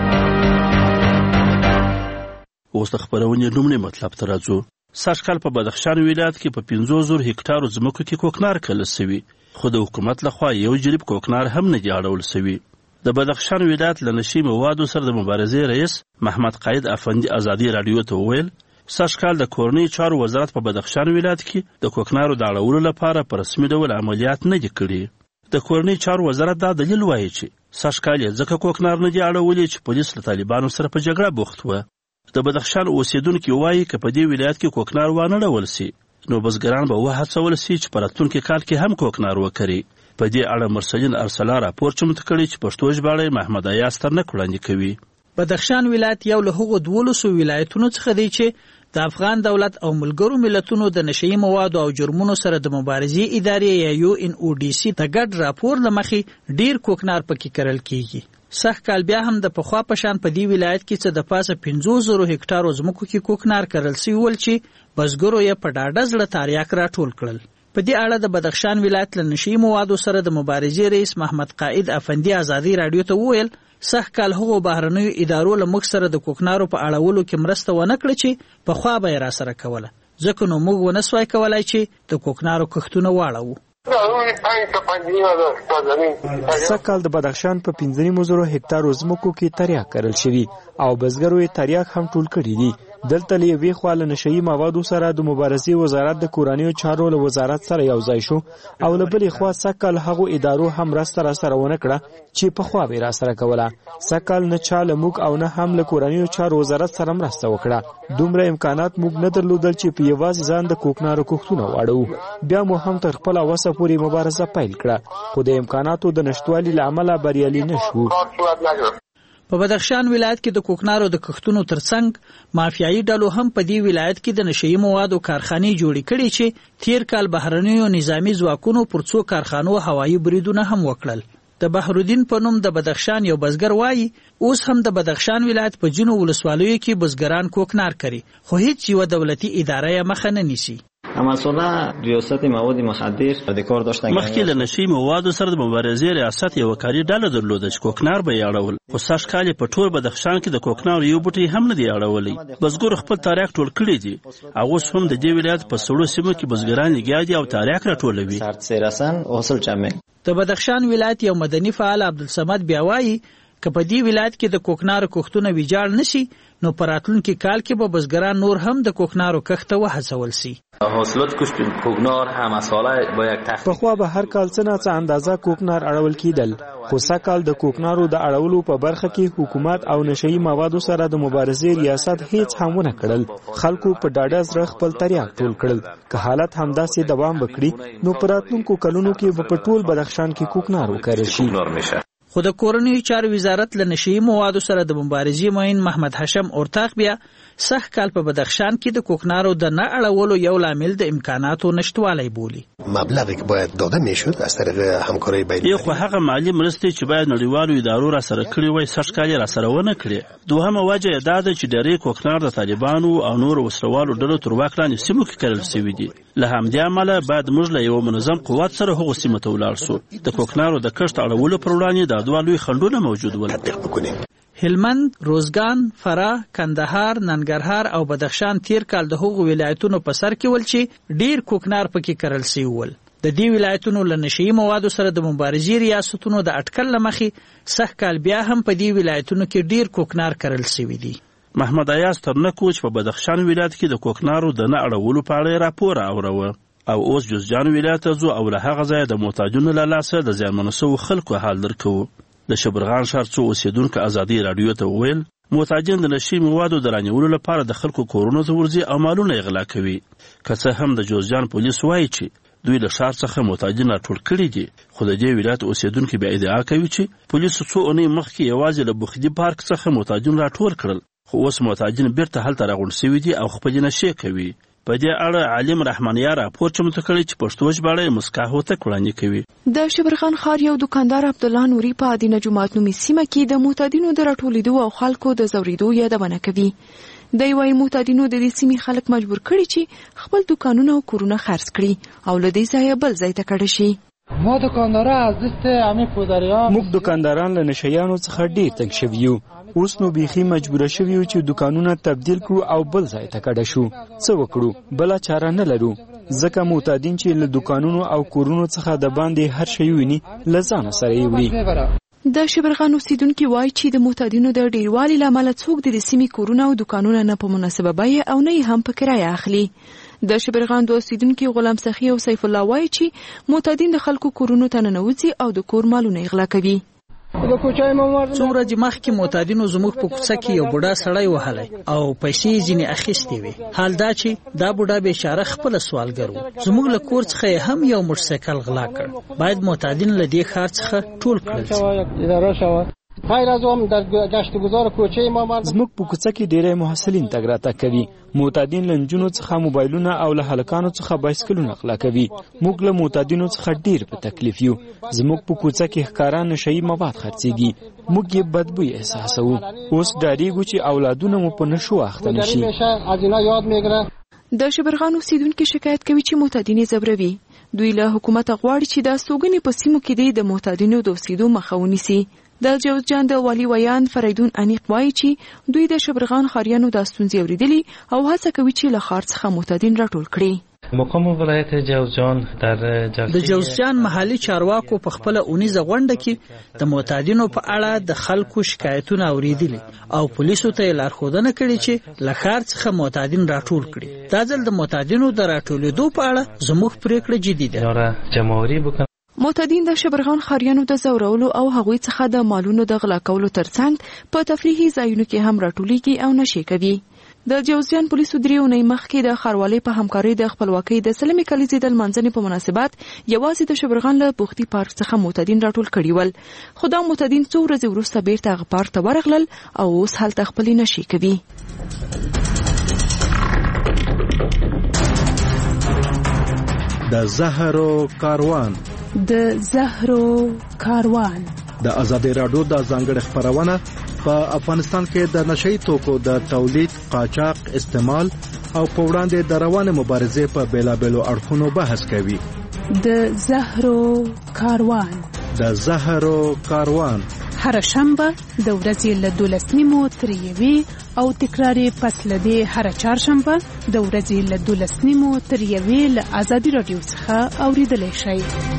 اوس د خپرونې لومړي مطلب ته راځو. سږکال په بدخشان ولایت کې په 50,000 هکتارو ځمکو کې کوکنار کرل شوي، خو د حکومت لخوا یو جریب کوکنار هم نه دی اړول شوي. د بدخشان ولایت له نشئی موادو سره د مبارزې رئیس محمد قائد افندي ازادي راډیو ته وویل سږکال د کورنۍ چارو وزارت په بدخشان ولایت کې د کوکنارو د اړولو لپاره په رسمي ډول عملیات نه دي کړي. د کورنۍ چارو وزارت دا دلیل وایي چې سږکال یې ځکه کوکنار نه دي اړولي چې پولیس له طالبانو سره په جګړه بوخت و. د بدخشان اوسیدونکي وایي که په دې ولایت کې کوکنار وانه ډول سي نو بزګران به وهڅول سي چې په راتلونکي کال کې هم کوکنار وکړي. په دې اړه مرسلین ارسلا راپور چمتو کړی چې پښتو ژباړه محمد ایاز ترنک وړاندې کوي. بدخشان ولایت یو له هغو 12 ولایتونو څخه دی چې د افغان دولت او ملګرو ملتونو د نشئی موادو او جرمونو سره د مبارزې ادارې یا UNODC ته ګډ راپور لمخې ډیر کوکنار پکې کرل کیږي. سږ کال بیا هم د پخوا په شان په دې ولایت کې څه د پاسه 50,000 هکتارو ځمکو کې کوکنار کرل شوي ول چې بزګرو یې په ډاډه زړه تریاک راټول کړل. په دې اړه د بدخشان ولایت له نشئی موادو سره د مبارزې رئیس محمد قائد افندي ازادي راډیو ته وویل سږ کال هغو بهرنیو ادارو له موږ سره د کوکنارو په اړولو کې مرسته ونه کړه چې پخوا به یې راسره کوله، ځکه نو موږ ونه سوای کولی چې د کوکنارو کښتونه واړوو. سږ کال د بدخشان په 15,000 هکتارو ځمکو کې تریاک کرل شوي او بزګرو یې تریاک هم ټول کړي دي. دلته له یوې خوا له نشئی موادو سره د مبارزې وزارت د کورنیو چارو له وزارت سره یو ځای شو او له بلې خوا سږ کال هغو ادارو هم مرسته راسره ونه کړه چې پخوا به یې راسره کوله. سږ کال نه چا له موږ او نه هم له کورنیو چارو وزارت سره مرسته وکړه. دومره امکانات موږ نه درلودل چې په یوازې ځان د کوکنارو کښتونه واړوو. بیا مو هم تر خپله وسه پورې مبارزه پیل کړه، خو د امکاناتو د نشتوالي له امله بریالي نه شو. په بدخشان ولایت کې د کوکنارو د کښتونو ترڅنګ مافیایي ډلو هم په دې ولایت کې د نشئی موادو کارخانې جوړې کړې چې تیر کال بهرنیو نظامی ځواکونو پر څو کارخانو هوایي بریدونه هم وکړل. د بحرالدین په نوم د بدخشان یو بزګر وایي اوس هم د بدخشان ولایت په جنو ولسوالیو کې بزګران کوکنار کوي خو هیڅ یو دولتي اداره یې مخه نه نیسي. ریاست مواد مخدر د کار داشتن مخکې له نشئی موادو سره د مبارزې ریاست یو کاري ډله درلوده چې کوکنار به یې اړول خو سږ کال په ټول بدخشان کې د کوکنار یو بوټی هم نه دی اړولی. بزګر خپل تاریخ ټول کړی دی او اوس هم د دې ولایت په سړو سیمو کې بزګران لګیا دي او تاریخ راټولوي. د بدخشان ولایت یو مدني فعال عبدالصمد بیا وایي که په دې ولایت کې د کوکنارو کښتونه ویجاړ نشي نو په راتلونکي کال کې به بزګران نور هم د کوکنارو کښت ته وهڅول سي. پخوا به هر کال څه نه څه اندازه کوکنار اړول کیدل خو سږکال د کوکنارو د اړولو په برخه کې حکومت او نشئی موادو سره د مبارزې ریاست هیڅ هم ونه کړل. خلکو په ډاډه زړه خپل تریاک ټول کړل که حالت همداسې دوام وکړي نو په راتلونکو کلونو کې به په ټول بدخشان کې کوکنار وکرل شي. خو د کورنیو چارو وزارت له نشئی موادو سره د مبارزې معین محمد هاشم اورتاق بیا سږ کال په بدخشان کې د کوکنارو د نه اړولو یو لامل د امکاناتو نشتوالی بولي. مبلغی که باید داده میشد از طریق همکاری بین یو خو هغه مالی مرستې چې باید نړیوالو ادارو را سره کړي وای سږ کال را سره ونه کړي. دوهمه وجه دا ده چې ډېری کوکنار د طالبانو او نورو وسلوالو ډلو تر واک لاندې سیمو کې کرل شوي دي. له همدې امله باید موږ له یو منظم قوت سره هغو سیمو ته ولاړ سو. د کوکنارو د کښت اړولو پر وړاندې د دوه لوی خنډونه موجود ول. هلمند، روزګان، فراه، کندهار، ننګرهار او بدخشان تیر کال د هغو ولایتونو په سر کې ول چې ډیر کوکنار پکې کرل شوی ول. د دې ولایتونو له نشئی موادو سره د مبارزې ریاستونو د اټکل له مخې سږ کال بیا هم په دې ولایتونو کې ډیر کوکنار کرل شوی دي. محمد ایاز ترنکوچ په بدخشان ولایت کې د کوکنارو د نه اړولو په اړه راپور اوروه او اوس جوزجان ولایت ته ځو او له هغه ځایه د محتاجونو له لاسه د زیانمنو شوو خلکو حال درکوو. د شبرغان ښار څو اوسېدونکو ازادي راډیو ته وویل محتاجین د نشئی موادو د رانیولو لپاره د خلکو کورونو ته ورځي او مالونه یې غلا کوي. که څه هم د جوزجان پولیس وایي چې دوی له ښار څخه محتاجین راټول کړي دي خو د دې ولایت اوسېدونکي بیا ادعا کوي چې پولیسو څو اونۍ مخکې یوازې له بخدي پارک څخه محتاجین راټول کړل خو اوس محتاجین بیرته هلته راغونډ شوي دي او خپلې نشې کوي. په دې اړه عالم رحمانیا راپور چمتو کړی چې پښتو ژباړه یې مسکا هوتک وړاندې کوي. د شبرغان ښار یو دکاندار عبدالله نوري په عدینه جومات نومي سیمه کې د معتادینو د راټولېدو او خلکو د ځورېدو یادونه کوي. دی وايي معتادینو د دې سیمې خلک مجبور کړي چې خپل دکانونه او کورونه خرڅ کړي او له دې ځایه بل ځای ته کډه شي. موږ دکانداران له نشیانو څخه ډیر تنګ شوي یو. اوس نو بیخي مجبوره شوي یو چې دکانونه تبدیل کړو او بل ځای ته کډه شو. څه وکړو بله چاره نه لرو ځکه معتادین چې له دکانونو او کورونو څخه د باندې هر شی ویني له ځانه سره یې وړي. د شبرغان اوسیدونکي وایي چې د معتادینو د ډیروالي له امله څوک د سیمې کورونه او دکانونه نه په مناسبه بیه او نه هم په کرایه اخلي. د شبرغان د اوسیدونکي غلام سخی او سیف الله وایي چې معتادین د خلکو کورونو ته ننوځي او د کور مالونه یې غلا کوي. څو ورځې مخکې معتادینو زموږ په کوڅه کې یو بوډا سړی وهلی او پیسې ځینې اخیستې وې. حال دا چې دا بوډا بیچاره خپله سوالګر و. زموږ له کور څخه یې هم یو موټرسایکل غلا کړ. باید معتادین له دې ښار څخه ټول کړل شي. غیر از هم در گشت گذار کوچه ما زموږ په کوڅه کې ډېری محصلین تګ راتګ کوي. معتادین له نجونو څخه موبایلونه او له هلکانو څخه بایسکلونه غلا کوي. موږ له معتادینو څخه ډیر په تکلیف یو. زموږ په کوڅه کې ښکارا نشئی مواد خرڅېږي. موږ یې بدبوی احساسوو. اوس ډاریږو چې اولادونه مو په نشو اخته نشي. د شبرغان اوسیدونکي شکایت کوي چې معتادین یې ځوروي. دوی له حکومت غواړي چې د استوګنې په سیمو کې د معتادینو د اوسېدو مخه ونیسي. د جوزجان د والی ویان فریدون انیق وایي چې دوی د شبرغان ښاریانو د ستونزې اورېدلي او هڅه کوي چې له ښار څخه معتادین راټول کړي. مقام ولایت جوزجان د جوزجان محلي چارواکو په خپله اونیزه غونډه کې د معتادینو په اړه د خلکو شکایتونه اورېدلي او پولیسو ته یې لارښودنه کړې چې له ښار څخه معتادین راټول کړي. دا ځل د معتادینو د راټولېدو په اړه زموږ پرېکړه جدي ده. معتادین د شبرغان ښاریانو د ځورولو او هغوی څخه د مالونو د غلا کولو ترڅنګ په تفریحي ځایونو کې هم راټولیږي او نشې کوي. د جوزجان پولیسو 3 اونۍ مخکې د ښاروالۍ په همکارۍ د خپلواکۍ د سلمې کلیزې د لمانځنې په مناسبت یوازې د شبرغان له بوختي پارک څخه معتادین راټول کړي ول، خو دا معتادین څو ورځې وروسته بیرته هغه پارک ته ورغلل او اوس هلته خپلې نشې کوي. د زهرو کاروان د ازادي راډیو د ځانګړي خبرونه په افغانستان کې د نشئی توکو د تولید، قاچاق، استعمال او په وړاندې د روانه مبارزې په بیلابېلو اړخونو بحث کوي. د زهرو کاروان هر شنبه د ورځې له 12:30 تر 1 او تکراری پس لدی هر چهارشنبه د ورځې له 12:30 تر 1 له ازادي راډیو څخه اوریدلای شئ.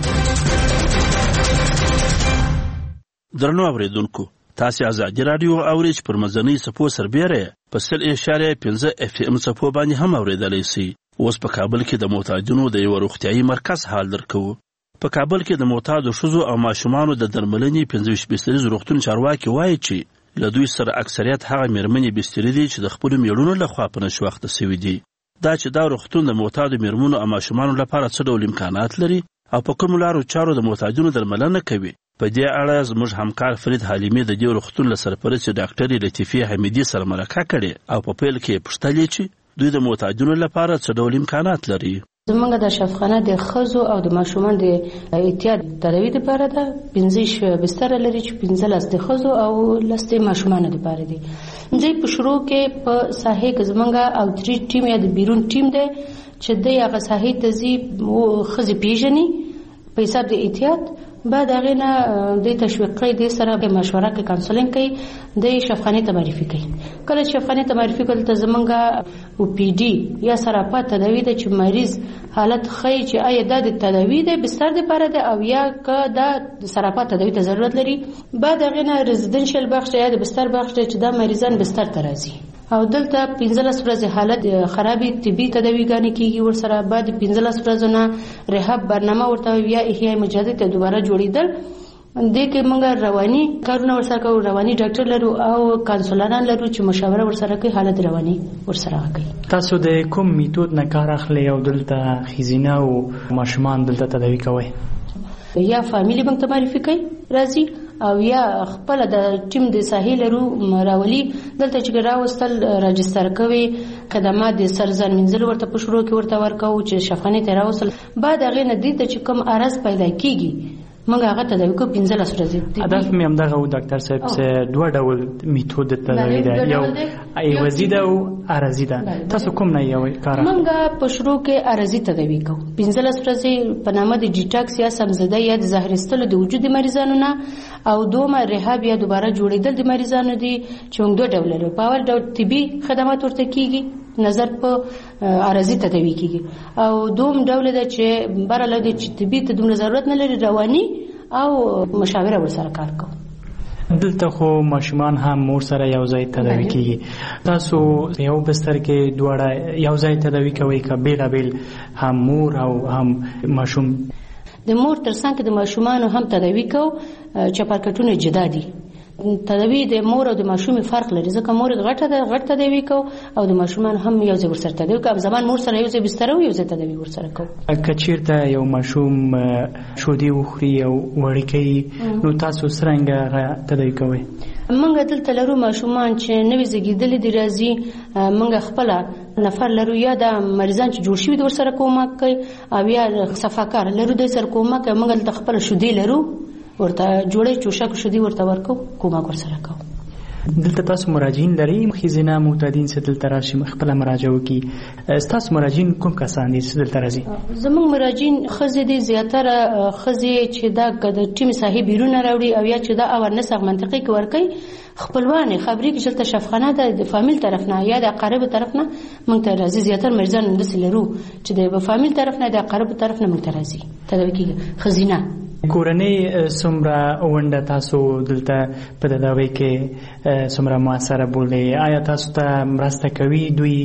درنو اوریدونکو، تاسو ازادي راډیو اورئ پر مزنی سپو سربېره په 100.5 FM سپو باندې هم اوریدلای شئ. اوس په کابل کې د معتادینو د یو روغتیايي مرکز حال درکو. په کابل کې د معتادو ښځو او ماشومانو د درملنې 25 بسترې روغتون چارواکي وایي چې له دوی سره اکثریت هغه میرمنې بسترې دي چې د خپلو میړونو لخوا په نشوخته سوي دي. دا روغتون د معتادو میرمنو او ماشومانو لپاره څه ډول امکانات لري او په کومو لارو چارو د معتادینو درملنه کوي؟ په دې اړه زموږ همکار فرید حلیمي د دې روغتون له سرپرست ډاکټرې لطیفې حمیدي سره مرکه کړې او په پیل کې پوښتلې چې دوی د معتادینو لپاره څه ډول امکانات لري. زمونږ د شفاخانه د ښځو او د ماشومان د احتیاط تداوی لپاره ده 15 بستر لري چې 15 د ښځو او 10 د ماشومان لپاره دي. دوی په شروع کې په ساحه کې زمونږ او تری ټیم یا د بیرون ټیم ده چې د هغه ساحه ته زی خزي پیژني په حساب د احتیاط بعد هغه نه د تشویقي د سره به مشوره کوي، کانسلینګ کوي، د شفاخانه ته معرفي کوي. کله شفاخانه ته معرفي کول ته زمونږ او پی ډي یا سراپات تداوی د چې مریض حالت خی چې آیا د تداوی د بستر د لپاره ده او یا که د سراپات تداوی ته ضرورت لري. بعد هغه نه ریزیدنشل بخش یا د بستر بخش چې د مریضان بستر ته راځي او دلته 15 ورځې حالت خرابې طبي تداویګانې کیږي. ورسره بعد 15 ورځې نه ریهاب برنامه ورته یا احیاء مجدد ته دوباره جوړیدل. د کې موږ رواني کارونه ورسره کوو، رواني ډاکټر لرو او کانسولران لرو چې مشاوره ورسره کوي، حالت رواني ورسره کوي. تاسو د کوم میتود نه کار اخلي او دلته خزینه او ماشومان دلته تداوی کوي؟ یا فامیلی بنک ته معرفي کوي راځي او یا خپل د ټیم د ساحل لرو راولي دلته چې راوستل راجستر کوي، خدمات د سرزن منزل ورته په شروع کې ورته ورکو چې شفاخانه ته راوصل. بعد هغه نه دي چې کوم عرض پیدا کیږي موږ هغه تداوی کو 15 ورځې. هدف مې هم دغه ډاکټر صاحب چې دوه ډول میتود تداوی ده، یو ایوازي ده او ارزي ده. تاسو کوم نه یو کار؟ موږ په شروع کې ارزي تداوی کو 15 ورځې په نامه د ډیټاکس یا سمزده یا د زهر استلو د وجود مریضانو نه او دومره ریهاب یا دوباره جوړیدل د مریضانو دي چې موږ دوه ډول لرو. په اول ډول طبي خدمات ورته کیږي، نظر په ارزي تداوی کیږي او دوم ډول ده چې برله د طبي ته دومره ضرورت نه لري، رواني او مشاوره ورسره کار کوو. دلته خو ماشومان هم مور سره یو ځای تداوی کیږي. تاسو یو بستر کې دواړه یو ځای تداوی کوي که بیلابیل هم مور او هم ماشوم؟ د مور ترڅنګ د ماشومانو هم تداوی کوو، چپرکټونه جدا دي. تداوی د مور او د ماشوم فرق لري ځکه مور غټ تداوی کوو او د ماشومان هم یو ځای ورسره تداوی کوو. زمان مور سره یو ځای بستر او یو ځای تداوی ورسره کوو. که چیرته یو ماشوم شودي وخوري او وړکۍ نو تاسو څنګه تداوی کوئ؟ موږ دلته لرو ماشومان چې نوې زیږیدلي دي راځي، موږ خپل نفر لرو یا د مریضان چې جوړ شوي دي ورسره کومک کوي او یا صفاکار لرو د سره کومک کوي. موږ دلته خپل شودي لرو ورته جوړې چوشک شودي ورته ورکو، کومک ورسره کوو. دلته تاسو مراجعین لري خزینه معتادین څخه دلته راشي خپل مراجعه وکي؟ تاسو مراجعین کوم کسان دي چې دلته راځي؟ زموږ مراجعین خزې دي، زیاتره خزې چې دا د ټیم صاحب بیرونه راوړي او یا چې دا اورنس منطقي کې ورکي خپلوان خبري کې چې شفاخانه د فامیل طرف نه یا د اقارب طرف نه موږ ته راځي. زیاتره مریضان د لرو چې د فامیل طرف نه د اقارب طرف نه موږ ته راځي تداوی کیږي. خزینه کورنۍ څومره ونده تاسو دلته په تداوی کې څومره موثره بولي؟ آیا تاسو ته مرسته کوي دوی؟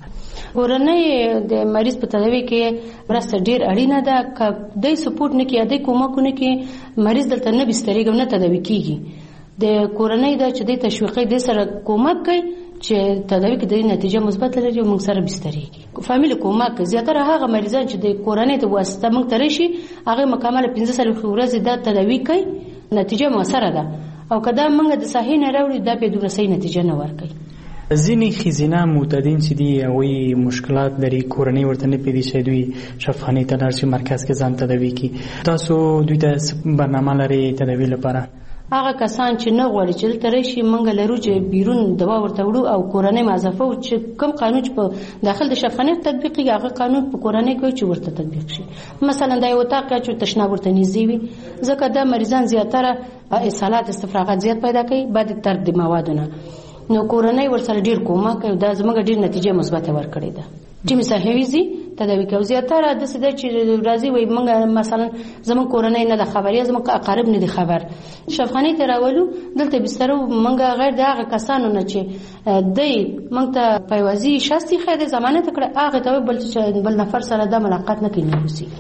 کورنۍ د مریض په تداوی کې مرسته ډیر اړینه ده. که د سپورټ نه کې د کومک نه کې مریض دلته نه بسترېږي نه تداوی کیږي. د کورنۍ د چې د تشویقي د سره کومک کوي چې تداوی کې د نتیجه مثبت لري موږ سره بسترېږي فامیل کومک زیاتره هغه مریضان چې د کورنۍ د واسطه موږ ته راشي هغه مکمل 15 ورځې د تداوی کوي نتیجه موثره ده او کدا موږ د صحیح نه راوړي دا به د صحیح نتیجه نه ورکړي ځینې ښځینه معتادین چې دي هغوی مشکلات لري کورنۍ ورته نه پوهېږي چې دوی شفاخانې ته لاړ شي مرکز کې ځان تداوي کړي تاسو دوی ته برنامه لرئ تداوي لپاره هغه کسان چې نه غواړي چې دلته راشي موږ لرو چې بیرون دوا ورته وړو او کورنۍ معذفه او چې کوم قانون چې په داخل د شفاخانې تطبیق کیږي هغه قانون په کورنۍ کې چې ورته تطبیق شي مثلا د یو اتاق چې تشناب ورته نږدې وي ځکه د مریضان زیاتره اسهالات استفراغات زیات پیدا کوي بعد تر د موادونه نو کورنۍ ورسره ډیر کومک کوي دا زموږ ډیر نتیجه مثبت ورکړي ده ټیم صحویزي تداوی کوي زیاتره د سده چې راځي وي موږ مثلا زموږ کورنۍ نه د خبري زموږ اقارب نه دي خبر شفاخانې ته راولو دلته بستر موږ غیر د هغه کسانو نه چې دای موږ ته پیوازي شاستي خیره ضمانت کړه هغه ته بل نفر سره د ملاقات نه کوي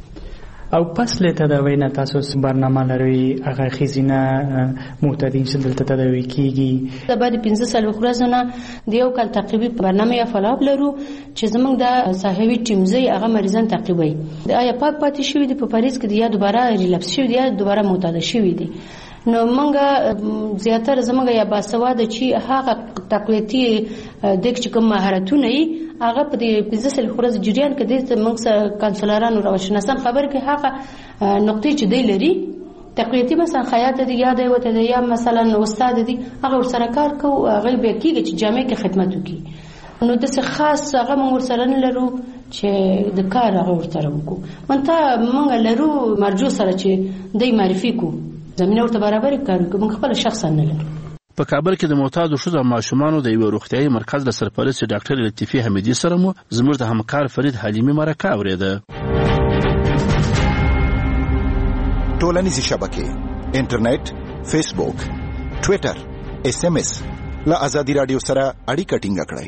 او پس له تداوی نه تاسو برنامه لرئ هغه ښځینه معتادین چې دلته تداوي کیږي د بعد 15 ورځې نه د یو کال تعقیبي برنامه یا فالوپ لرو چې زموږ د صحوي ټیم زی هغه مریضان تعقیبوي آیا پاتې شوی دی په پاریس کې یا دوباره ریلپس شوی دی یا دوباره معتاد شوی دی نو موږ زیاتره زموږ یا باسواده چې هغه تقویتی د کوم مهارتونه یې هغه په دې 15 ورځې جریان کې د موږ سره کانسلرانو روانشناسان خبر کې هغه نقطې چې دی لري تقویتی مثلا خیاط دی یا دی وته یا مثلا استاد دی هغه ورسره کار کوي هغه به کېږي چې جامع کې خدمت وکړي نو د څه خاص هغه موږ ورسره نه لرو چې د کار هغه ورسره وکړو منته موږ لرو مرجو سره چې دی معرفي کو زمينه ورته برابر کار کوي موږ خپل شخصا نه لرو په کابل کې د معتادو ښځو او ماشومانو د یو روغتیايي مرکز له سرپرست ډاکټر لطیفي حمیدي سره مو زموږ د همکار فرید حلیمي مرکه اوریده ټولنیزې شبکې انټرنیټ فیسبوک ټویټر SMS له آزادي رادیو سره اړیکه ټینګه کړئ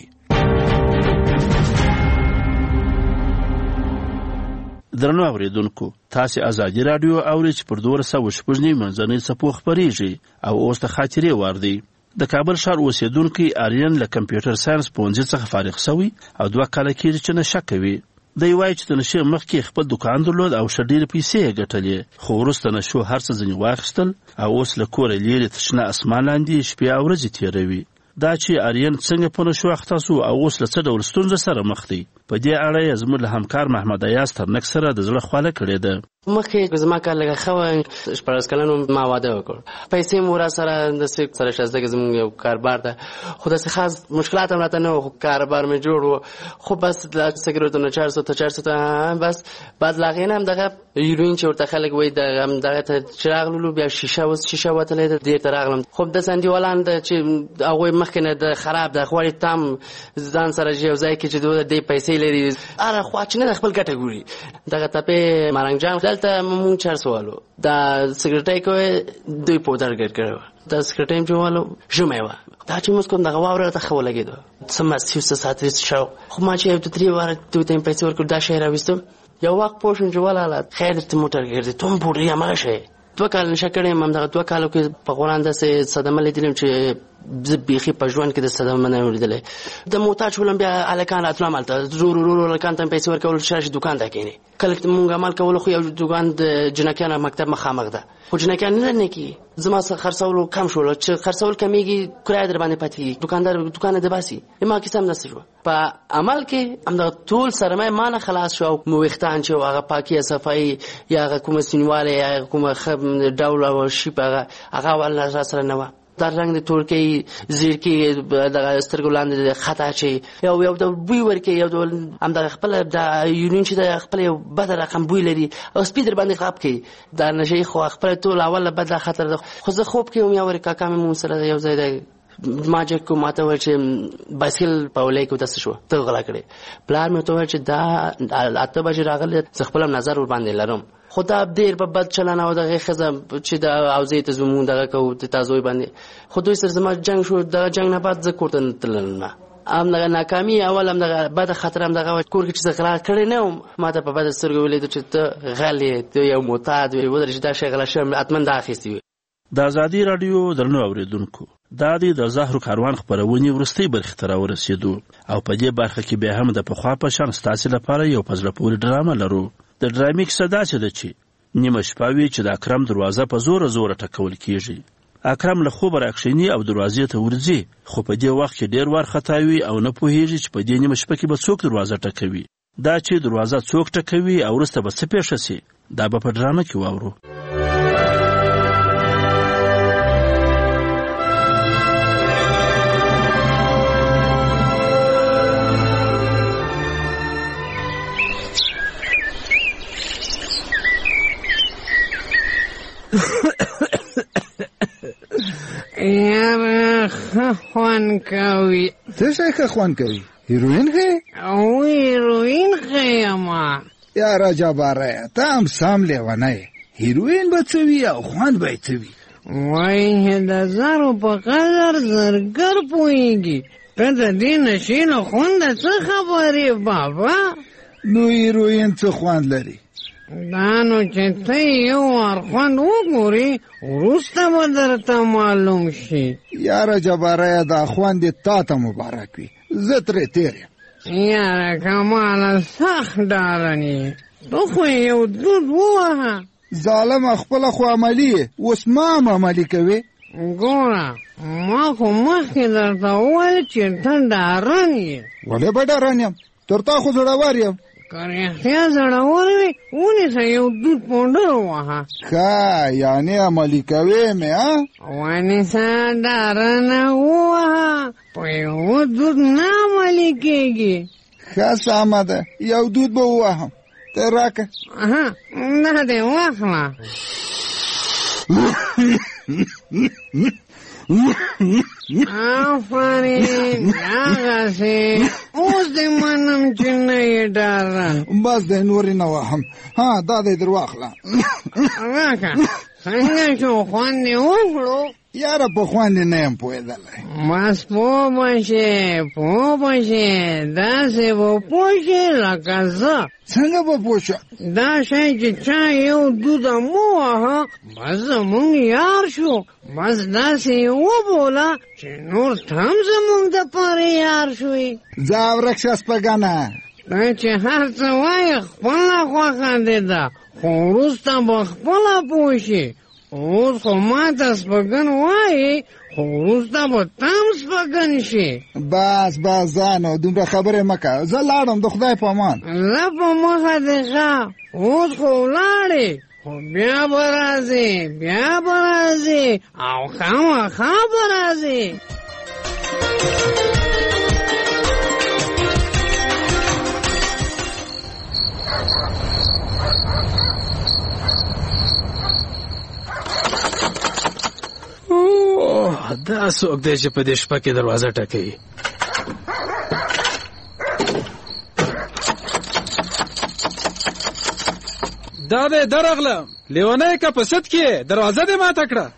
درنو اوریدونکو تاسو آزادي رادیو اورئ چې پر 200 منځنۍ څپو خبريږي او اوس ته خاطرې وردی د کابل ښار اوسیدونکو آریان له کمپیوټر ساينس پونځي څخه فارغ شوی او 2 کال کې چې نشه کوي د یوای چې د نشه مخکې خپل دکان درلود او شډیر پیسې ګټلې خو ورسته نشو هر څه ځنی واخیستل او اوس له کور لیري تشنه اسمان لاندې شپې او ورځې تیروي دا چې آریان څنګه په نشو اخته سو او اوس له څه ډول ستونزې سره مخ دي په دې اړه زموږ له همکار محمد ایاز ترنک سره د زړه خواله کړې ده مخکې زما کار لږه ښه شپاړس کلن ما واده وکړ پیسې مو را سره د سره شازده کې زموږ یو کاروبار ده خو داسې خاص مشکلات هم راته نه وو کاروبار مې جوړ و خو بس د سګرټونو 400 بس بعد لا غینه هم دغه یوروین چې ورته خلک وایي دغه ته چراغ لولو بیا شیشه وتلې ډېر ته راغلم خو د سندیوالان چې هغوی مخکې نه د خراب د خوړې تام ځان سره یو ځای کې چې د دې پیسې لري اره خوا چې نه خپل ګټه ګوري دغه تپې مارنګ جان دلته مونږ 400 والو دا سیکریټری کوي دوی پودر ګر کړو دا سیکریټری جوړالو جمعه دا چې موږ کوم دغه واوره ته خو لګیدو سم 300 ساعت شو خو ما چې یو 3 واره دوی ته پیسې ورکړ دا شهر راوستم یو وخت پوښتنه جوړاله خیر ته موټر ګرځي ته پوری ما شي 2 کال نشه کړم هم دغه 2 کالو کې په قرآن داسې صدمه لیدلم چې بيخي په ژوند کې د صدمه نه ولیدلې د محتاج ولم بیا الکان راتلم مالته رو الکان ته پیسې ورکول شاش دکان ته کینی کله مونږه مال کول خو یو دکان د جنکیانو مکتب مخامخ ده خو جنکیان نه کی زما سره خرڅول کم شول چې خرڅول کمیږي کرای در باندې پاتې دکاندار دکان د باسي ما کې سم نشو په عمل کې هم د ټول سرمایه مان خلاص شو مو وختان چې هغه پاکي صفای یا کوم سنواله یا کوم ډول او شي هغه ول سره نه در رنگ د ترکی زیر کې د سترګولاند خطا چې یو د بوی ورکه یو هم د خپل د یونین چې د خپل یو بد رقم بوی لري او سپیډر باندې خراب کی د نشي خو خپل ټول اول بد خطر خو زه خوب کې یو ورکه کاکا مې سره یو ځای د ماجه کو ماته ول چې بایسکل په ولې کو تاسو شو ته غلا کړې پلان مې ته ول چې دا اته بجې راغله خپل نظر ور باندې لرم خدا ډیر په بد چلنه او دغه خزه چې د اوزې ته زمون دغه کو ته تاسو باندې خو دوی سره زما جنگ شو د جنگ نه بعد زه کوتن تللم ام دغه ناکامي اول هم دغه بد خطر هم دغه کور کې چې غلا کړی نه ما ته په بد سترګو ولید چې ته غلې ته یو معتاد وي ودرې دا شغله شم اتمن دا اخیستی د ازادي رادیو درنو اوریدونکو دا د زهرو کاروان خپرونې وروستۍ برخې ته راورسېدو او په دې برخه کې بیا هم د پخوا په شان ستاسې لپاره یو په زړه پورې ډرامه لرو. د ډرامې کیسه داسې ده چې نیمه شپه وي چې د اکرم دروازه په زوره زوره ټکول کېږي. اکرم له خوبه راکښیني او دروازې ته ورځي، خو په دې وخت کې ډېر وارخطا وي او نه پوهېږي چې په دې نیمه شپه کې به څوک دروازه ټکوي. دا چې دروازه څوک ټکوي او وروسته به څه پېښه سي، دا به په ډرامه کې واورو. یاره ښه خوند کوي. څه شی ښه خوند کوي؟ هیروین ښې؟ او هیروین ښه یمه. یاره جباره ته هم سم لیونی یې. هیروین به څه وي او خوند به یې څه وي؟ وایي چې د زرو په قدر زرګر پوهېږي. ته د دې نشې له خونده څه خبرې بابا؟ نو هیروین څه خوند لري؟ دا نو چې ته یو وار خوند وګورې وروسته به درته معلوم شي. یاره جباره دا خوند دې تا ته مبارک وي، زه ترې تېر یم. یاره کماله سخت ډارن یې، ته خو یو دود ووهه. ظالمه خپله خو عملي یې، اوس ما هم عملي کوې. ګوره ما خو مخکې درته وویل چې ته ډارن یې. ولې به ډارن یم؟ تر تا خو زړور یم. که رښتیا زړور وي ونیسه یو دود پونډر ووهه. ښه یعنې عملي کوې مې ونیسه ډارنه ووهه، په یو دود نه عملي کېږي. ښه سمه ده، یو دود به ووهم. ته راکه. دا دې واخله. آفرین هغسې. اوس دې منم چې نه یې ډارن. بس دی نورې نه وهم. دا دی در واخله. راکه څنګه شو خوند یې وکړو؟ یاره په خوند یې نه یم پوهېدلی. بس پوه به شې داسې به پوه شې لکه زه. څنګه به پوه شم؟ دا شی چې چا یو دوده مو وهه بس زمونږ یار شو. بس داسې یې وبوله چې نور ته هم زمونږ دپاره یار شوې. ځه ورک شه سپږنه. ته چې هر څه وایې خپله خوښه دې ده، خو وروسته به خپله پوه شي. اوس خو ما ته سپږن وایې، خو وروسته به ته هم سپږن شي. بس ځانو دومره خبرې مه کوه، زه لاړم. د خدای په امان. زه په مخه دې ښه. اوس خو ولاړې، خو بیا به راځې او خامخا به راځې. دا څوک دی چې په دې شپه کې دروازه ټکوي؟ دا دی درغلم، لیونی که په سد کې دروازه دې ماته کړه.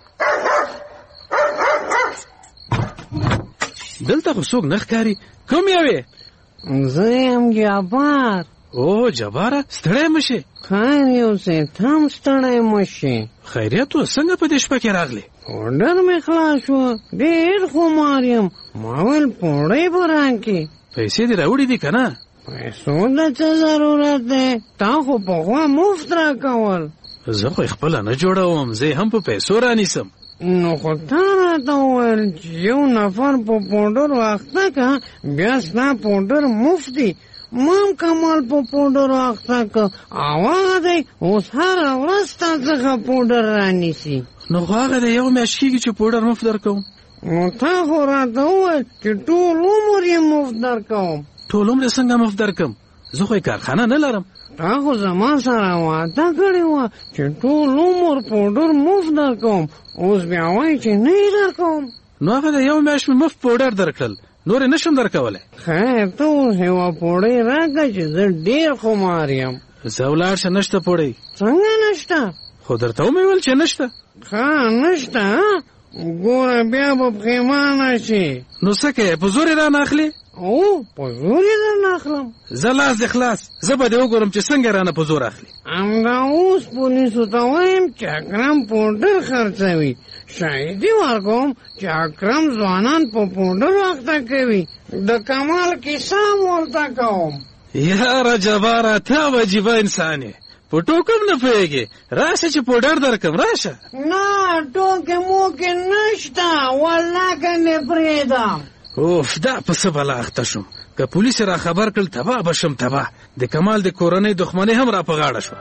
دلته خو څوک نه ښکاري. کوم یې؟ زه یم جبار. او جباره ستړی مه شې. خیر یوسې ته هم ستړی مه شې. خیریت و څنګه په دې شپه کې راغلې؟ پوډر مې خلاص شو، ډېر خمار یم. ما ویل پوډۍ به راکړې. پیسې دې راوړې دي که نه؟ پیسو ته څه ضرورت دی؟ تا خو پخوا مفت راکول. زه خو خپله نه جوړوم، زه هم په پیسو رانیسم. نو خو تا راته وویل چې یو نفر په پوډر واخته که بیا ستا پوډر مفت دی. ما هم کمال په پوډر واخته که او هغه دی اوس هره ورځ ستا څخه پوډر رانیسي. نو خو هغه دی یو میاشت کېږي چې پوډر مفت درکوم. نو تا خو راته وویل چې ټول عمر یې مفت درکوم. ټول عمر یې څنګه مفت درکم؟ زه خو یې کارخانه نه لرم. تا خو زما سره وعده کړې وه چې ټول عمر پوډر مفت درکوم، اوس بیا وایي چې نه یې درکوم. نو هغه د یو میاشت مې مفت پوډر درکړل، نور یې نشم درکولی. خیر ته اوس یوه پوډۍ راکړه چې زه ډېر خمار یم. زه ولاړ شه، نشته پوډۍ. څنګه نشته؟ خو درته ومې ویل چې نشته. ښه نشته. ګوره بیا به پښېمانه شي. نو څه کوې، په زور یې رانه اخلې؟ او په زور یې درنه اخلم. زه لاس دې خلاص، زه به دې وګورم چې څنګه رانه په زور اخلي. همدا اوس پولیسو ته وایم چې اکرم پوډر خرڅوي. شاهدي ورکوم چې اکرم ځوانان په پوډر اخته کوي. د کمال کیسه ورته کوم. یاره جباره ته عجیبه انسان یې، په ټوکم نه پوهېږې. راشه چې پوډر درکم، راشه. نه ټوکې موکې نشته، والله که مې پرېږدم. اوف دا په څه بلا اخته شوم، که پولیس را خبر کړل تباه به شم تباه. د کمال د کورنۍ دښمنۍ هم را په غاړه شوه.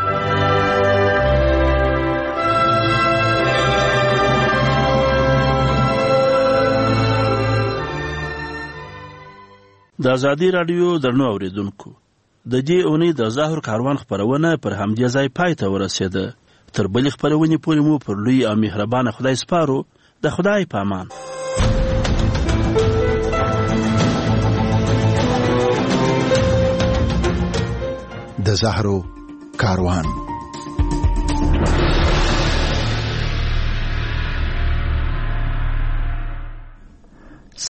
د ازادي راډیو درنو اوریدونکو، د دې اونۍ د ظاهر کاروان خپرونه پر همدې ځای پای ته ورسېده. تر بلې خپرونې پورې مو پر لوی او مهربانه خدای سپارو. د خدای په امان. د زهرو کاروان.